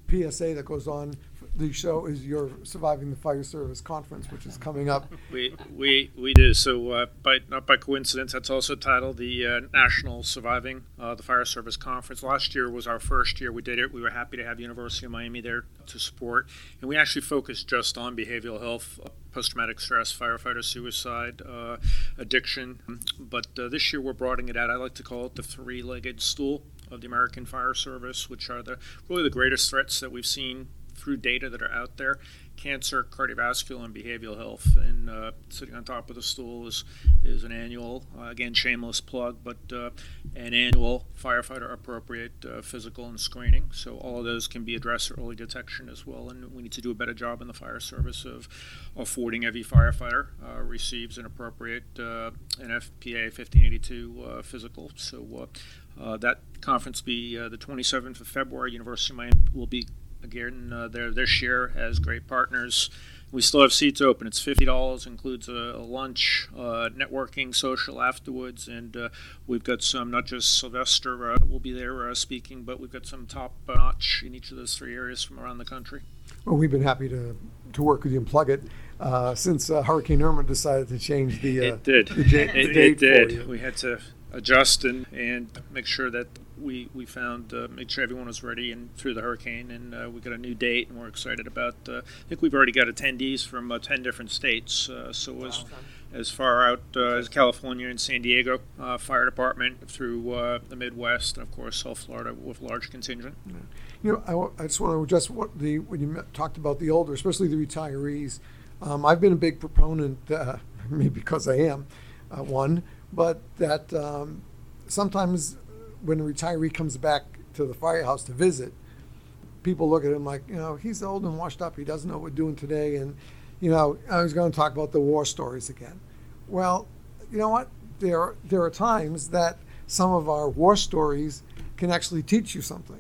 P S A that goes on. The show is your Surviving the Fire Service Conference, which is coming up. We we we do. So uh, by not by coincidence, that's also titled the uh, National Surviving uh, the Fire Service Conference. Last year was our first year we did it. We were happy to have University of Miami there to support, and we actually focused just on behavioral health, uh, post-traumatic stress, firefighter suicide, uh, addiction. But uh, this year we're broadening it out. I like to call it the three-legged stool of the American Fire Service, which are the really the greatest threats that we've seen through data that are out there: cancer, cardiovascular, and behavioral health. And uh, sitting on top of the stool is is an annual, uh, again, shameless plug, but uh, an annual firefighter appropriate uh, physical and screening. So all of those can be addressed at early detection as well. And we need to do a better job in the fire service of affording every firefighter uh, receives an appropriate uh, N F P A fifteen eighty-two uh, physical. So uh, uh, that conference will be uh, the twenty-seventh of February. University of Miami will be again uh, there this year as great partners. We still have seats open. It's fifty dollars, includes a, a lunch, uh, networking, social afterwards, and uh, we've got some, not just Sylvester uh, will be there uh, speaking, but we've got some top notch in each of those three areas from around the country. Well, we've been happy to, to work with you and plug it uh, since uh, Hurricane Irma decided to change the, uh, it did. the, j- the it, date it did. for you. We had to adjust and, and make sure that we we found uh, make sure everyone was ready and through the hurricane, and uh, we got a new date, and we're excited about. Uh, I think we've already got attendees from uh, ten different states. Uh, so as as far out uh, as California and San Diego uh, Fire Department through uh, the Midwest, and of course South Florida with large contingent. Yeah. You know, I, w- I just want to address what the when you met, talked about the older, especially the retirees. Um, I've been a big proponent, uh, maybe because I am uh, one, but that um, sometimes when a retiree comes back to the firehouse to visit, people look at him like, you know, he's old and washed up. He doesn't know what we're doing today. And, you know, I was going to talk about the war stories again. Well, you know what? There, there are times that some of our war stories can actually teach you something.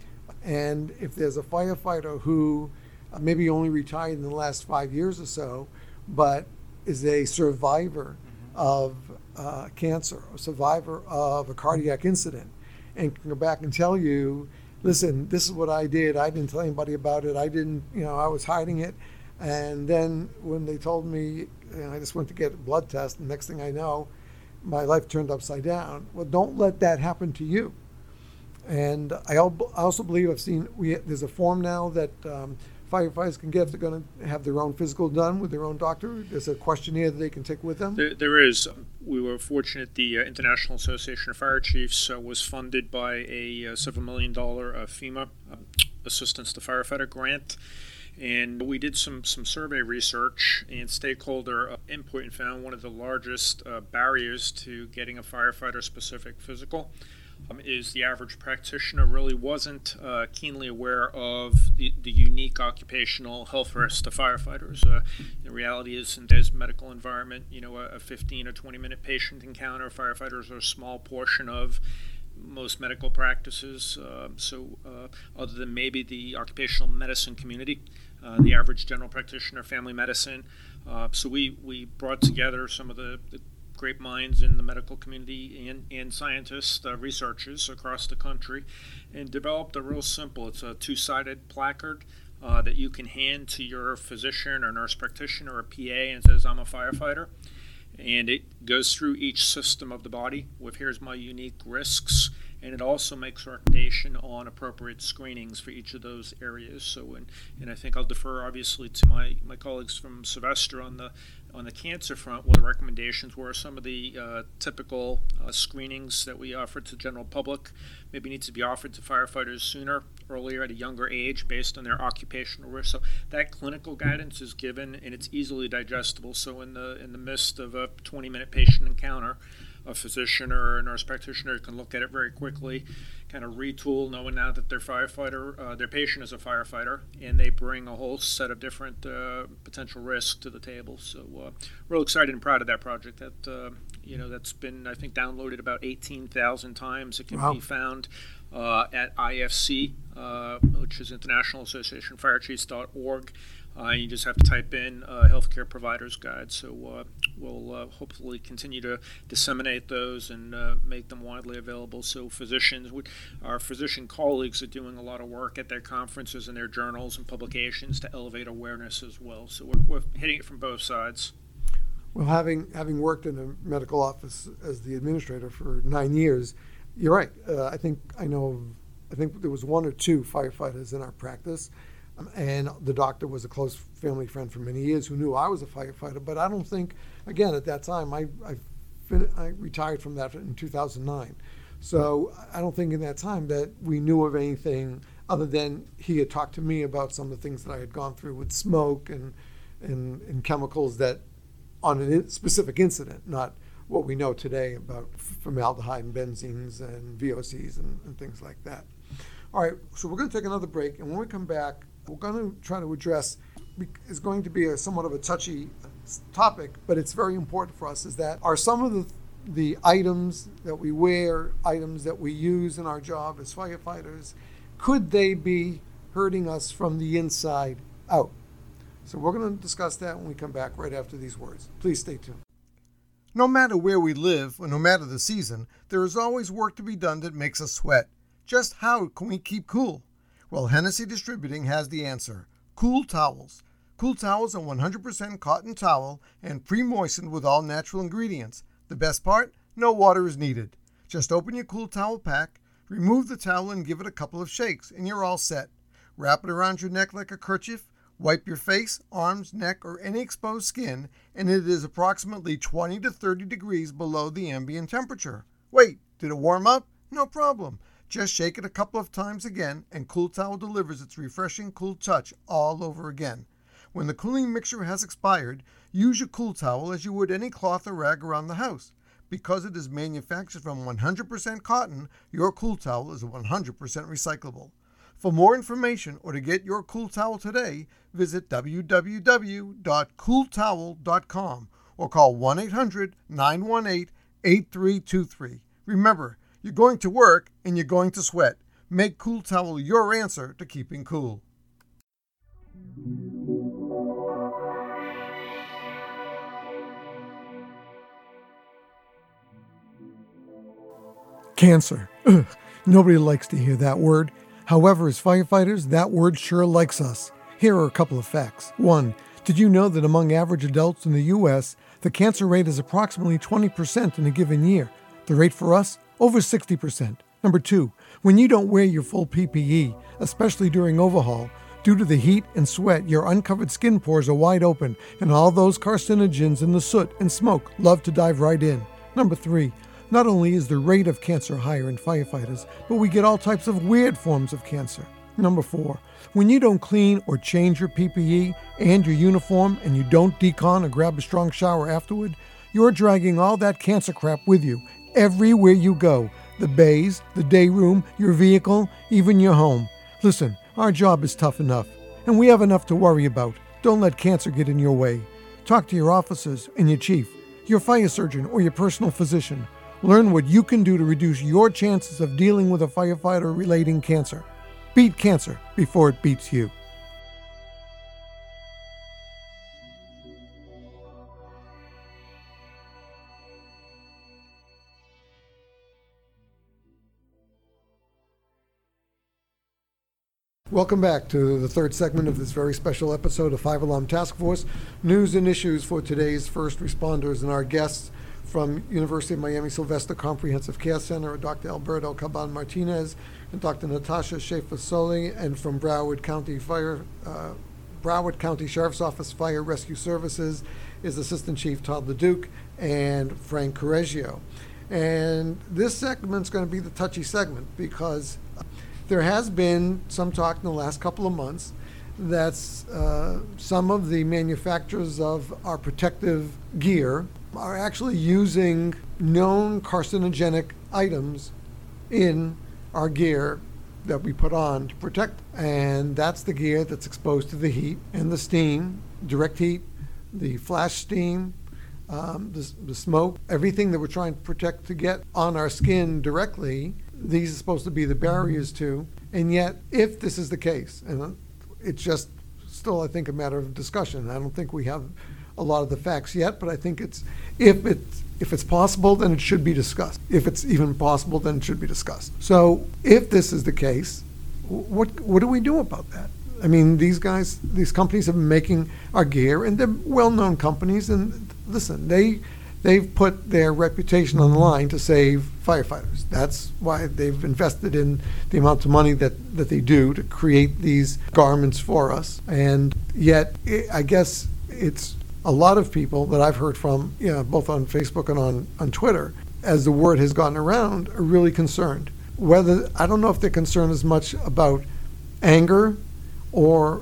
And if there's a firefighter who uh, maybe only retired in the last five years or so, but is a survivor of uh, cancer, a survivor of a cardiac incident, and can go back and tell you, listen, this is what I did. I didn't tell anybody about it. I didn't, you know, I was hiding it. And then when they told me, you know, I just went to get a blood test, and next thing I know, my life turned upside down. Well, don't let that happen to you. And I al- I also believe I've seen, we there's a form now that um, firefighters can get if they're going to have their own physical done with their own doctor. There's a questionnaire that they can take with them. There, there is. We were fortunate the uh, International Association of Fire Chiefs uh, was funded by a uh, several million dollar uh, FEMA uh, Assistance to Firefighter grant. And we did some, some survey research and stakeholder uh, input and found one of the largest uh, barriers to getting a firefighter-specific physical Um, is the average practitioner really wasn't uh, keenly aware of the, the unique occupational health risks to firefighters. Uh, the reality is, in today's medical environment, you know, a, a fifteen or twenty minute patient encounter, firefighters are a small portion of most medical practices. Uh, so uh, other than maybe the occupational medicine community, uh, the average general practitioner, family medicine. Uh, so we, we brought together some of the, the great minds in the medical community and, and scientists, uh, researchers across the country, and developed a real simple, it's a two-sided placard uh, that you can hand to your physician or nurse practitioner or P A and says, I'm a firefighter. And it goes through each system of the body with here's my unique risks, and it also makes a recommendation on appropriate screenings for each of those areas. So, and, and I think I'll defer obviously to my, my colleagues from Sylvester on the on the cancer front, what the recommendations were. Some of the uh, typical uh, screenings that we offer to the general public maybe need to be offered to firefighters sooner, earlier at a younger age based on their occupational risk. So that clinical guidance is given and it's easily digestible. So in the in the midst of a twenty minute patient encounter, a physician or a nurse practitioner can look at it very quickly, kind of retool, knowing now that their firefighter, uh, their patient is a firefighter, and they bring a whole set of different uh, potential risks to the table. So, uh, real excited and proud of that project. That uh, you know, that's been I think downloaded about eighteen thousand times. It can Wow. be found uh, at I F C, uh, which is International Association of Fire Chiefs dot org. Uh, you just have to type in uh, Healthcare Providers Guide. So uh, we'll uh, hopefully continue to disseminate those and uh, make them widely available. So physicians, we, our physician colleagues are doing a lot of work at their conferences and their journals and publications to elevate awareness as well. So we're, we're hitting it from both sides. Well, having having worked in a medical office as the administrator for nine years, you're right. Uh, I think I know. I think there was one or two firefighters in our practice. And the doctor was a close family friend for many years who knew I was a firefighter. But I don't think, again, at that time, I I, fin- I retired from that in two thousand nine. So I don't think in that time that we knew of anything other than he had talked to me about some of the things that I had gone through with smoke and and, and chemicals that on a in- specific incident, not what we know today about formaldehyde and benzenes and V O Cs and, and things like that. All right, so we're going to take another break. And when we come back, we're going to try to address, is going to be a somewhat of a touchy topic, but it's very important for us, is that are some of the the items that we wear, items that we use in our job as firefighters, could they be hurting us from the inside out? So we're going to discuss that when we come back right after these words. Please stay tuned. No matter where we live, or no matter the season, there is always work to be done that makes us sweat. Just how can we keep cool? Well, Hennessy Distributing has the answer. Cool Towels. Cool Towels are one hundred percent cotton towel and pre-moistened with all natural ingredients. The best part? No water is needed. Just open your Cool Towel pack, remove the towel and give it a couple of shakes, and you're all set. Wrap it around your neck like a kerchief, wipe your face, arms, neck, or any exposed skin, and it is approximately twenty to thirty degrees below the ambient temperature. Wait, did it warm up? No problem. Just shake it a couple of times again, and Cool Towel delivers its refreshing cool touch all over again. When the cooling mixture has expired, use your Cool Towel as you would any cloth or rag around the house. Because it is manufactured from one hundred percent cotton, your Cool Towel is one hundred percent recyclable. For more information or to get your Cool Towel today, visit w w w dot cool towel dot com or call one eight hundred nine one eight eight three two three. Remember, you're going to work and you're going to sweat. Make Cool Towel your answer to keeping cool. Cancer. Ugh. Nobody likes to hear that word. However, as firefighters, that word sure likes us. Here are a couple of facts. One, did you know that among average adults in the U S, the cancer rate is approximately twenty percent in a given year? The rate for us? Over sixty percent. Number two, when you don't wear your full P P E, especially during overhaul, due to the heat and sweat, your uncovered skin pores are wide open, and all those carcinogens in the soot and smoke love to dive right in. Number three, not only is the rate of cancer higher in firefighters, but we get all types of weird forms of cancer. Number four, when you don't clean or change your P P E and your uniform and you don't decon or grab a strong shower afterward, you're dragging all that cancer crap with you everywhere you go. The bays, the day room, your vehicle, even your home. Listen, our job is tough enough, and we have enough to worry about. Don't let cancer get in your way. Talk to your officers and your chief, your fire surgeon, or your personal physician. Learn what you can do to reduce your chances of dealing with a firefighter relating cancer. Beat cancer before it beats you. Welcome back to the third segment of this very special episode of Five Alarm Task Force. News and issues for today's first responders and our guests from University of Miami Sylvester Comprehensive Care Center, Doctor Alberto Caban Martinez and Doctor Natasha Schaefer-Soli, and from Broward County Fire, uh, Broward County Sheriff's Office Fire Rescue Services is Assistant Chief Todd LeDuc and Frank Correggio. And this segment's going to be the touchy segment because there has been some talk in the last couple of months that uh, some of the manufacturers of our protective gear are actually using known carcinogenic items in our gear that we put on to protect. And that's the gear that's exposed to the heat and the steam, direct heat, the flash steam, um, the, the smoke, everything that we're trying to protect to get on our skin directly. These are supposed to be the barriers to. And yet, if this is the case, and it's just still, I think, a matter of discussion. I don't think we have a lot of the facts yet, but I think it's, if it's, if it's possible, then it should be discussed. If it's even possible, then it should be discussed. So if this is the case, what, what do we do about that? I mean, these guys, these companies have been making our gear, and they're well-known companies, and listen, they, they've put their reputation on the line to save firefighters. That's why they've invested in the amount of money that, that they do to create these garments for us. And yet, it, I guess it's a lot of people that I've heard from, you know, both on Facebook and on, on Twitter, as the word has gotten around, are really concerned. Whether, I don't know if they're concerned as much about anger or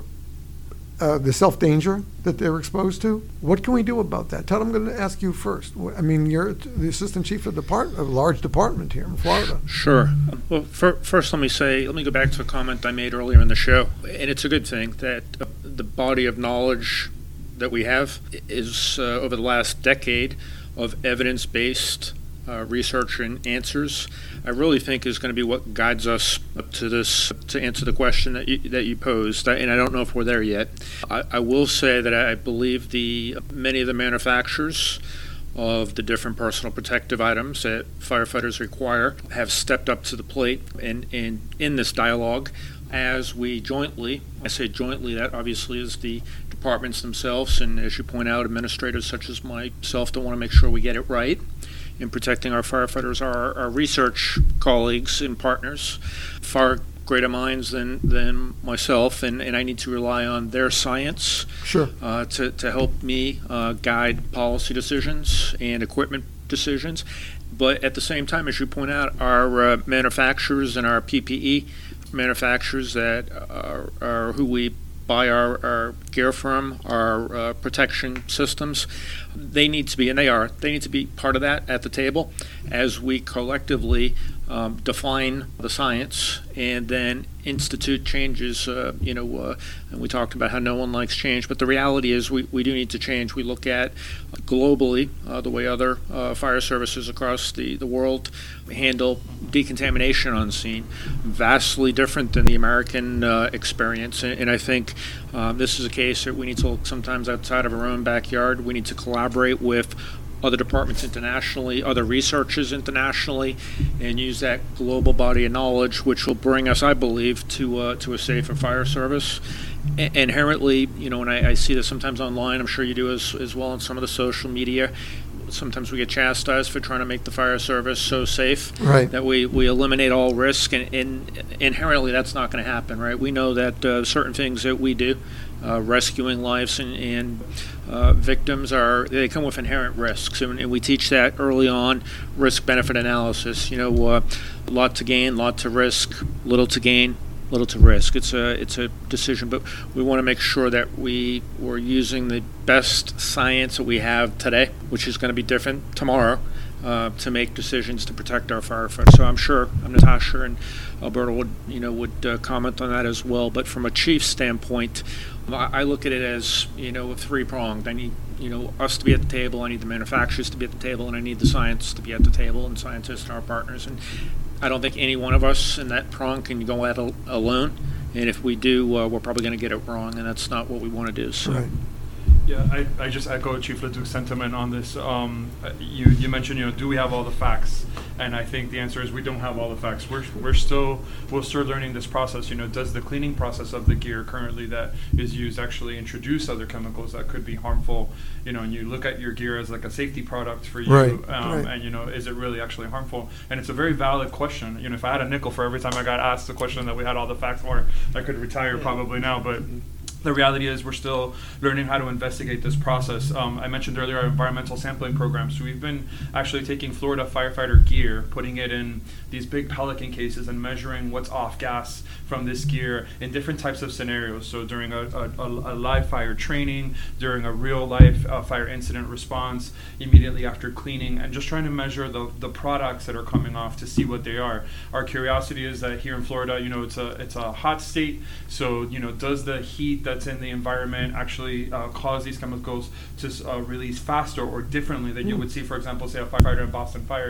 uh, the self-danger that they're exposed to. What can we do about that? Ted, I'm going to ask you first. I mean, you're the assistant chief of department, a large department here in Florida. Sure. Well, for, first let me say, let me go back to a comment I made earlier in the show. And it's a good thing that uh, the body of knowledge that we have is, uh, over the last decade, of evidence-based uh, research and answers, I really think is going to be what guides us up to this, to answer the question that you, that you posed, and I don't know if we're there yet. I, I will say that I believe the many of the manufacturers of the different personal protective items that firefighters require have stepped up to the plate and, and in this dialogue as we jointly, I say jointly, that obviously is the departments themselves, and as you point out, administrators such as myself that want to make sure we get it right in protecting our firefighters, our, our research colleagues and partners, far greater minds than, than myself, and, and I need to rely on their science Sure. uh, to, to help me uh, guide policy decisions and equipment decisions. But at the same time, as you point out, our uh, manufacturers and our P P E manufacturers that are, are who we buy our, our gear from, our uh, protection systems, they need to be, and they are, they need to be part of that at the table as we collectively um, define the science and then institute changes. Uh, you know, uh, and we talked about how no one likes change, but the reality is we, we do need to change. We look at globally uh, the way other uh, fire services across the, the world handle decontamination on scene, vastly different than the American uh, experience. And, and I think uh, this is a case that we need to look sometimes outside of our own backyard. We need to collaborate with other departments internationally, other researchers internationally, and use that global body of knowledge, which will bring us, I believe, to uh, to a safer fire service. A- inherently, you know, and I, I see this sometimes online, I'm sure you do as, as well on some of the social media, sometimes we get chastised for trying to make the fire service so safe Right. that we, we eliminate all risk, and, and inherently that's not going to happen, right? We know that uh, certain things that we do, uh, rescuing lives and, and uh, victims, are they come with inherent risks, and, and we teach that early on, risk-benefit analysis. You know, uh, a lot to gain, lot to risk, little to gain, little to risk. It's a it's a decision, but we want to make sure that we we're using the best science that we have today, which is going to be different tomorrow, uh, to make decisions to protect our firefighters. So I'm sure Natasha and Alberto would you know would uh, comment on that as well. But from a chief standpoint, I, I look at it as you know three pronged. I need you know us to be at the table. I need the manufacturers to be at the table, and I need the science to be at the table, and scientists and our partners. And I don't think any one of us in that prong can go at it alone, and if we do, uh, we're probably going to get it wrong, and that's not what we want to do. So. Right. Yeah, I, I just echo Chief Leduc's sentiment on this. Um, uh, you you mentioned, you know, do we have all the facts? And I think the answer is we don't have all the facts. We're we're still we're still learning this process. You know, does the cleaning process of the gear currently that is used actually introduce other chemicals that could be harmful? You know, and you look at your gear as like a safety product for you, Right, um, right. and you know, is it really actually harmful? And it's a very valid question. You know, if I had a nickel for every time I got asked the question that we had all the facts for, I could retire probably now, but. The reality is we're still learning how to investigate this process. Um, I mentioned earlier our environmental sampling program. So we've been actually taking Florida firefighter gear, putting it in these big Pelican cases and measuring what's off gas from this gear in different types of scenarios. So during a, a, a live fire training, during a real life uh, fire incident response, immediately after cleaning, and just trying to measure the, the products that are coming off to see what they are. Our curiosity is that here in Florida, you know, it's a it's a hot state. So, you know, does the heat that's in the environment actually uh, cause these chemicals to uh, release faster or differently than you would see, for example, say a firefighter in Boston Fire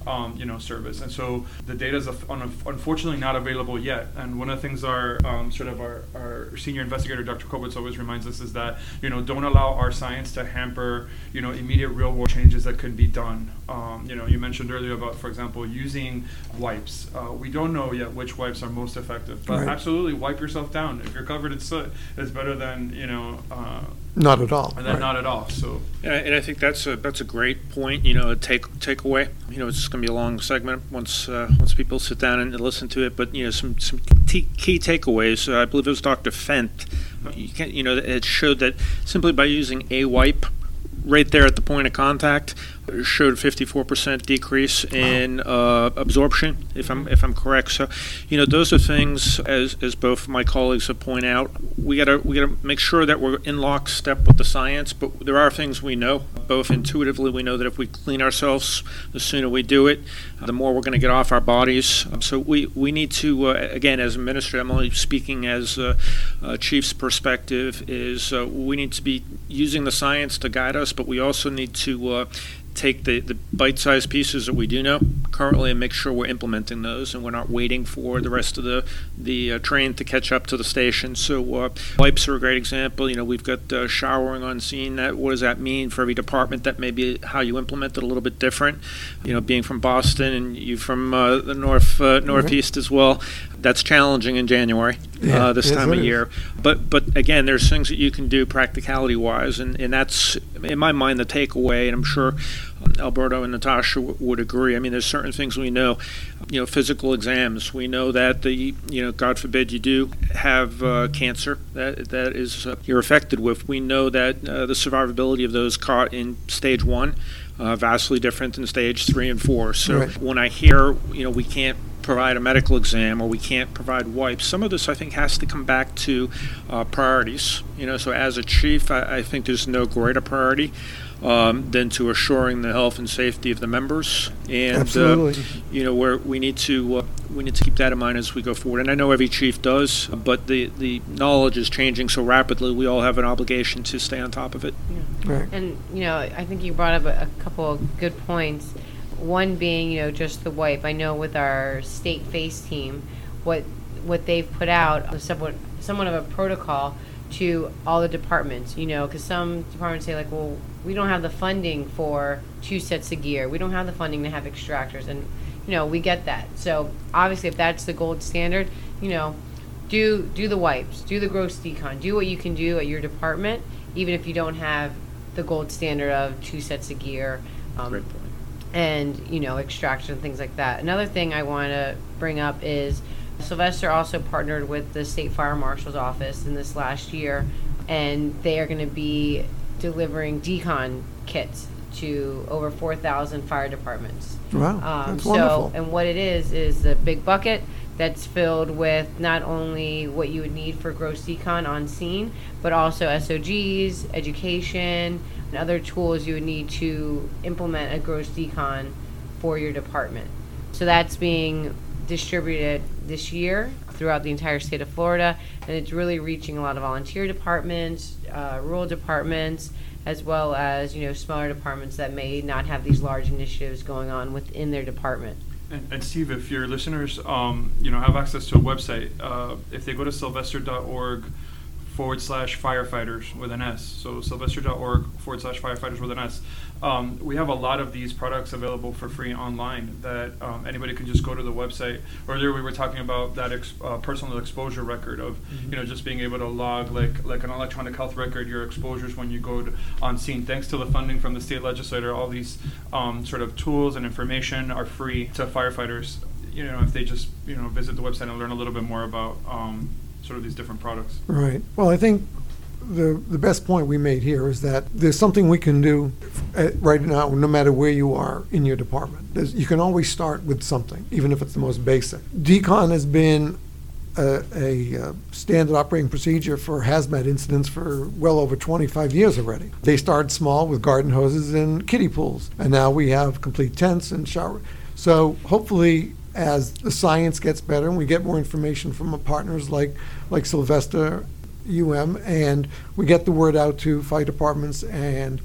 um, you know, service. And so the data is un- unfortunately not available yet. And one of the things our um, sort of our, our senior investigator, Doctor Kobitz, always reminds us is that, you know, don't allow our science to hamper, you know, immediate real world changes that could be done. Um, you know, you mentioned earlier about, for example, using wipes. Uh, we don't know yet which wipes are most effective, but Right. absolutely wipe yourself down. If you're covered in soot, it's better than, you know, uh, Not at all. than Right. not at all. So. And I, and I think that's a that's a great point. You know, a take takeaway. You know, it's going to be a long segment once uh, once people sit down and listen to it. But you know, some some t- key takeaways. Uh, I believe it was Doctor Fent. You can you know, it showed that simply by using a wipe right there at the point of contact showed fifty-four percent decrease in uh, absorption, if I'm if I'm correct. So, you know, those are things, as as both my colleagues have pointed out, we gotta we gotta make sure that we're in lockstep with the science. But there are things we know, both intuitively, we know that if we clean ourselves, the sooner we do it, the more we're going to get off our bodies. So we we need to, uh, again, as administrator, I'm only speaking as uh, uh, chief's perspective, is uh, we need to be using the science to guide us, but we also need to uh, take the, the bite-sized pieces that we do know currently and make sure we're implementing those and we're not waiting for the rest of the the uh, train to catch up to the station. So uh, wipes are a great example. You know, we've got uh, showering on scene. That, what does that mean for every department? That may be how you implement it a little bit different. You know, being from Boston and you from uh, the north uh, northeast as well, that's challenging in January Yeah, uh, this yes, time it of is. year. But but again, there's things that you can do practicality-wise, and, and that's, in my mind, the takeaway, and I'm sure um, Alberto and Natasha w- would agree. I mean, there's certain things we know. You know, physical exams. We know that the, you know, God forbid you do have uh, cancer that that is uh, you're affected with. We know that uh, the survivability of those caught in stage one, uh, vastly different than stage three and four. So Right. when I hear, you know, we can't provide a medical exam or we can't provide wipes, some of this I think has to come back to uh, priorities. You know, so as a chief, I, I think there's no greater priority um, than to assuring the health and safety of the members. And Absolutely. Uh, you know, where we need to uh, we need to keep that in mind as we go forward. And I know every chief does, but the the knowledge is changing so rapidly. We all have an obligation to stay on top of it. Right. And, you know, I think you brought up a, a couple of good points. One being, you know, just the wipe. I know with our state face team, what what they've put out is somewhat, somewhat of a protocol to all the departments, you know, because some departments say, like, well, we don't have the funding for two sets of gear. We don't have the funding to have extractors. And, you know, we get that. So, obviously, if that's the gold standard, you know, do do the wipes, do the gross decon, do what you can do at your department, even if you don't have the gold standard of two sets of gear. Um, Great point. and, you know, extraction and things like that. Another thing I want to bring up is Sylvester also partnered with the State Fire Marshal's office in this last year, and they are going to be delivering decon kits to over four thousand fire departments. Wow, Um, that's so, wonderful. and what it is, is a big bucket that's filled with not only what you would need for gross decon on scene, but also S O Gs, education, and other tools you would need to implement a gross decon for your department. So that's being distributed this year throughout the entire state of Florida, and it's really reaching a lot of volunteer departments, uh, rural departments, as well as, you know, smaller departments that may not have these large initiatives going on within their department. And, and Steve, if your listeners, um, you know, have access to a website, uh, if they go to sylvester.org forward slash firefighters with an S, so sylvester.org forward slash firefighters with an S, um, we have a lot of these products available for free online that um, anybody can just go to the website. Earlier we were talking about that ex- uh, personal exposure record of, mm-hmm. you know, just being able to log like like an electronic health record, your exposures when you go to, on scene. Thanks to the funding from the state legislature, all these um, sort of tools and information are free to firefighters, you know, if they just, you know, visit the website and learn a little bit more about um, sort of these different products. Right. Well, I think the the best point we made here is that there's something we can do at, right now, no matter where you are in your department. There's, you can always start with something, even if it's the most basic. Decon has been a, a, a standard operating procedure for hazmat incidents for well over twenty-five years already. They started small with garden hoses and kiddie pools, and now we have complete tents and shower. So hopefully, as the science gets better and we get more information from our partners like like Sylvester U M, and we get the word out to fire departments and the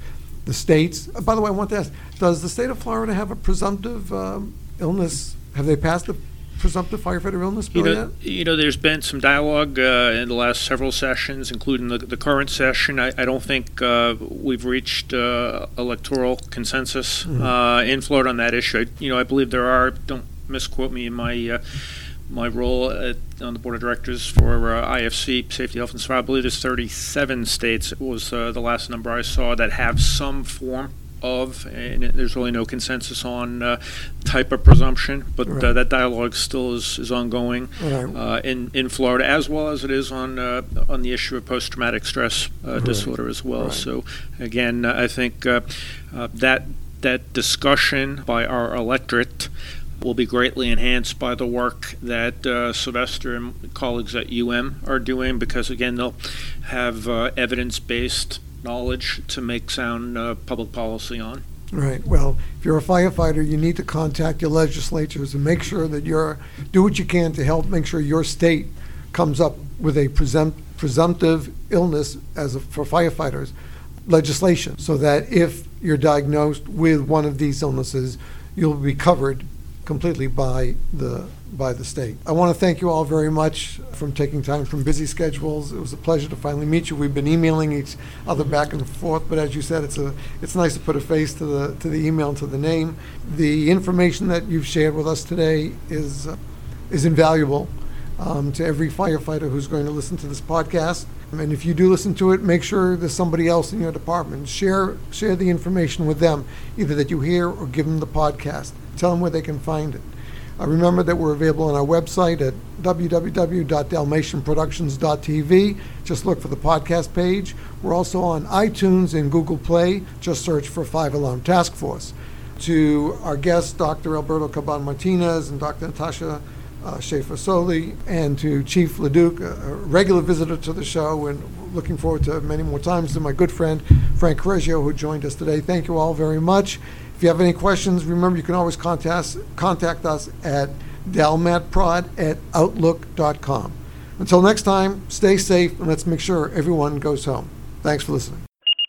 the states. Uh, by the way, I want to ask, does the state of Florida have a presumptive um, illness? Have they passed the presumptive firefighter illness bill You know, yet? you know, there's been some dialogue uh, in the last several sessions, including the, the current session. I, I don't think uh, we've reached uh, electoral consensus Mhm. uh, in Florida on that issue. I, you know, I believe there are, don't misquote me in my uh, my role at, on the board of directors for uh, I F C, Safety, Health, and Survival. I believe there's thirty-seven states, was uh, the last number I saw, that have some form of, and there's really no consensus on uh, type of presumption, but Right. uh, that dialogue still is, is ongoing Right. uh, in, in Florida, as well as it is on uh, on the issue of post-traumatic stress uh, Right. disorder as well. Right. So again, uh, I think uh, uh, that that discussion by our electorate will be greatly enhanced by the work that uh, Sylvester and colleagues at U M are doing, because again, they'll have uh, evidence-based knowledge to make sound uh, public policy on. Right. Well, if you're a firefighter, you need to contact your legislatures and make sure that you're, do what you can to help make sure your state comes up with a presump, presumptive illness as a, for firefighters legislation, so that if you're diagnosed with one of these illnesses, you'll be covered completely by the by the state. I want to thank you all very much for taking time from busy schedules. It was a pleasure to finally meet you. We've been emailing each other back and forth, but as you said, it's a it's nice to put a face to the to the email and to the name. The information that you've shared with us today is uh, is invaluable um, to every firefighter who's going to listen to this podcast. And if you do listen to it, make sure there's somebody else in your department. Share share the information with them, either that you hear or give them the podcast. Tell them where they can find it. Uh, remember that we're available on our website at w w w dot dalmatian productions dot t v. Just look for the podcast page. We're also on iTunes and Google Play. Just search for Five Alarm Task Force. To our guests, Doctor Alberto Caban Martinez and Doctor Natasha uh, Schaefer-Soli, and to Chief LeDuc, a, a regular visitor to the show, and looking forward to many more times, to my good friend Frank Correggio, who joined us today. Thank you all very much. If you have any questions, remember you can always contact, contact us at dalmatprod at outlook dot com. Until next time, stay safe, and let's make sure everyone goes home. Thanks for listening.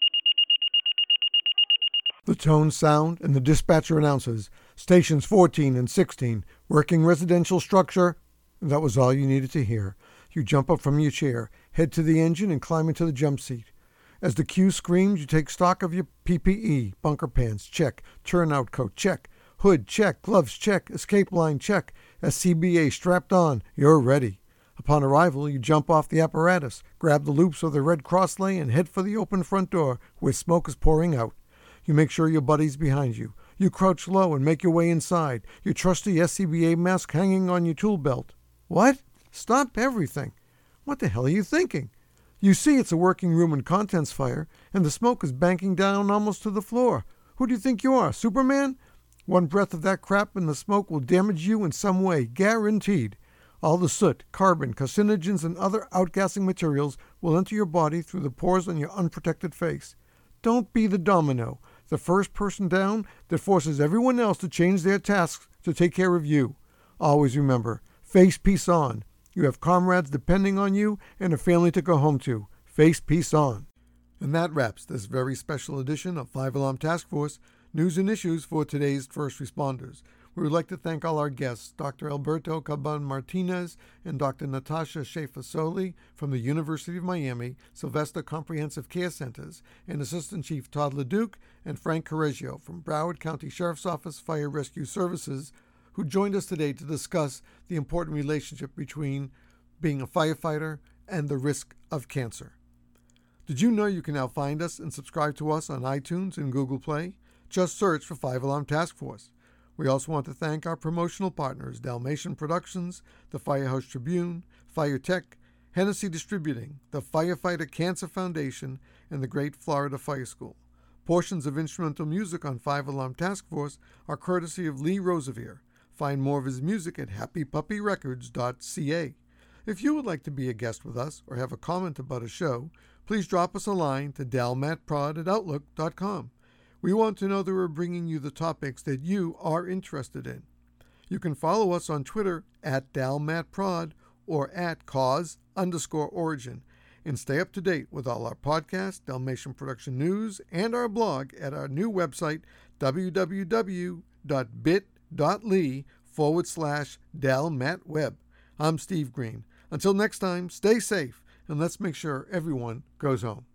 The tone, sound, and the dispatcher announces stations fourteen and sixteen, working residential structure. That was all you needed to hear. You jump up from your chair, head to the engine, and climb into the jump seat. As the cue screams, you take stock of your P P E, bunker pants, check, turnout coat, check, hood, check, gloves, check, escape line, check, S C B A strapped on, you're ready. Upon arrival, you jump off the apparatus, grab the loops of the Red Cross lay, and head for the open front door, where smoke is pouring out. You make sure your buddy's behind you. You crouch low and make your way inside, your trusty S C B A mask hanging on your tool belt. What? Stop everything. What the hell are you thinking? You see it's a working room and contents fire, and the smoke is banking down almost to the floor. Who do you think you are, Superman? One breath of that crap in the smoke will damage you in some way, guaranteed. All the soot, carbon, carcinogens, and other outgassing materials will enter your body through the pores on your unprotected face. Don't be the domino, the first person down that forces everyone else to change their tasks to take care of you. Always remember, face peace on. You have comrades depending on you and a family to go home to. Face peace on. And that wraps this very special edition of Five Alarm Task Force, news and issues for today's first responders. We would like to thank all our guests, Doctor Alberto Caban Martinez and Doctor Natasha Schaefer-Soli from the University of Miami, Sylvester Comprehensive Care Centers, and Assistant Chief Todd LeDuc and Frank Correggio from Broward County Sheriff's Office Fire Rescue Services, who joined us today to discuss the important relationship between being a firefighter and the risk of cancer. Did you know you can now find us and subscribe to us on iTunes and Google Play? Just search for Five Alarm Task Force. We also want to thank our promotional partners, Dalmatian Productions, the Firehouse Tribune, Fire Tech, Hennessy Distributing, the Firefighter Cancer Foundation, and the Great Florida Fire School. Portions of instrumental music on Five Alarm Task Force are courtesy of Lee Rosevere. Find more of his music at happy puppy records dot c a. If you would like to be a guest with us or have a comment about a show, please drop us a line to dalmatprod at outlook dot com. We want to know that we're bringing you the topics that you are interested in. You can follow us on Twitter at dalmatprod or at cause underscore origin. and stay up to date with all our podcasts, Dalmatian Production News, and our blog at our new website, www.bit.ly forward slash dalmatweb. I'm Steve Green. Until next time, stay safe, and let's make sure everyone goes home.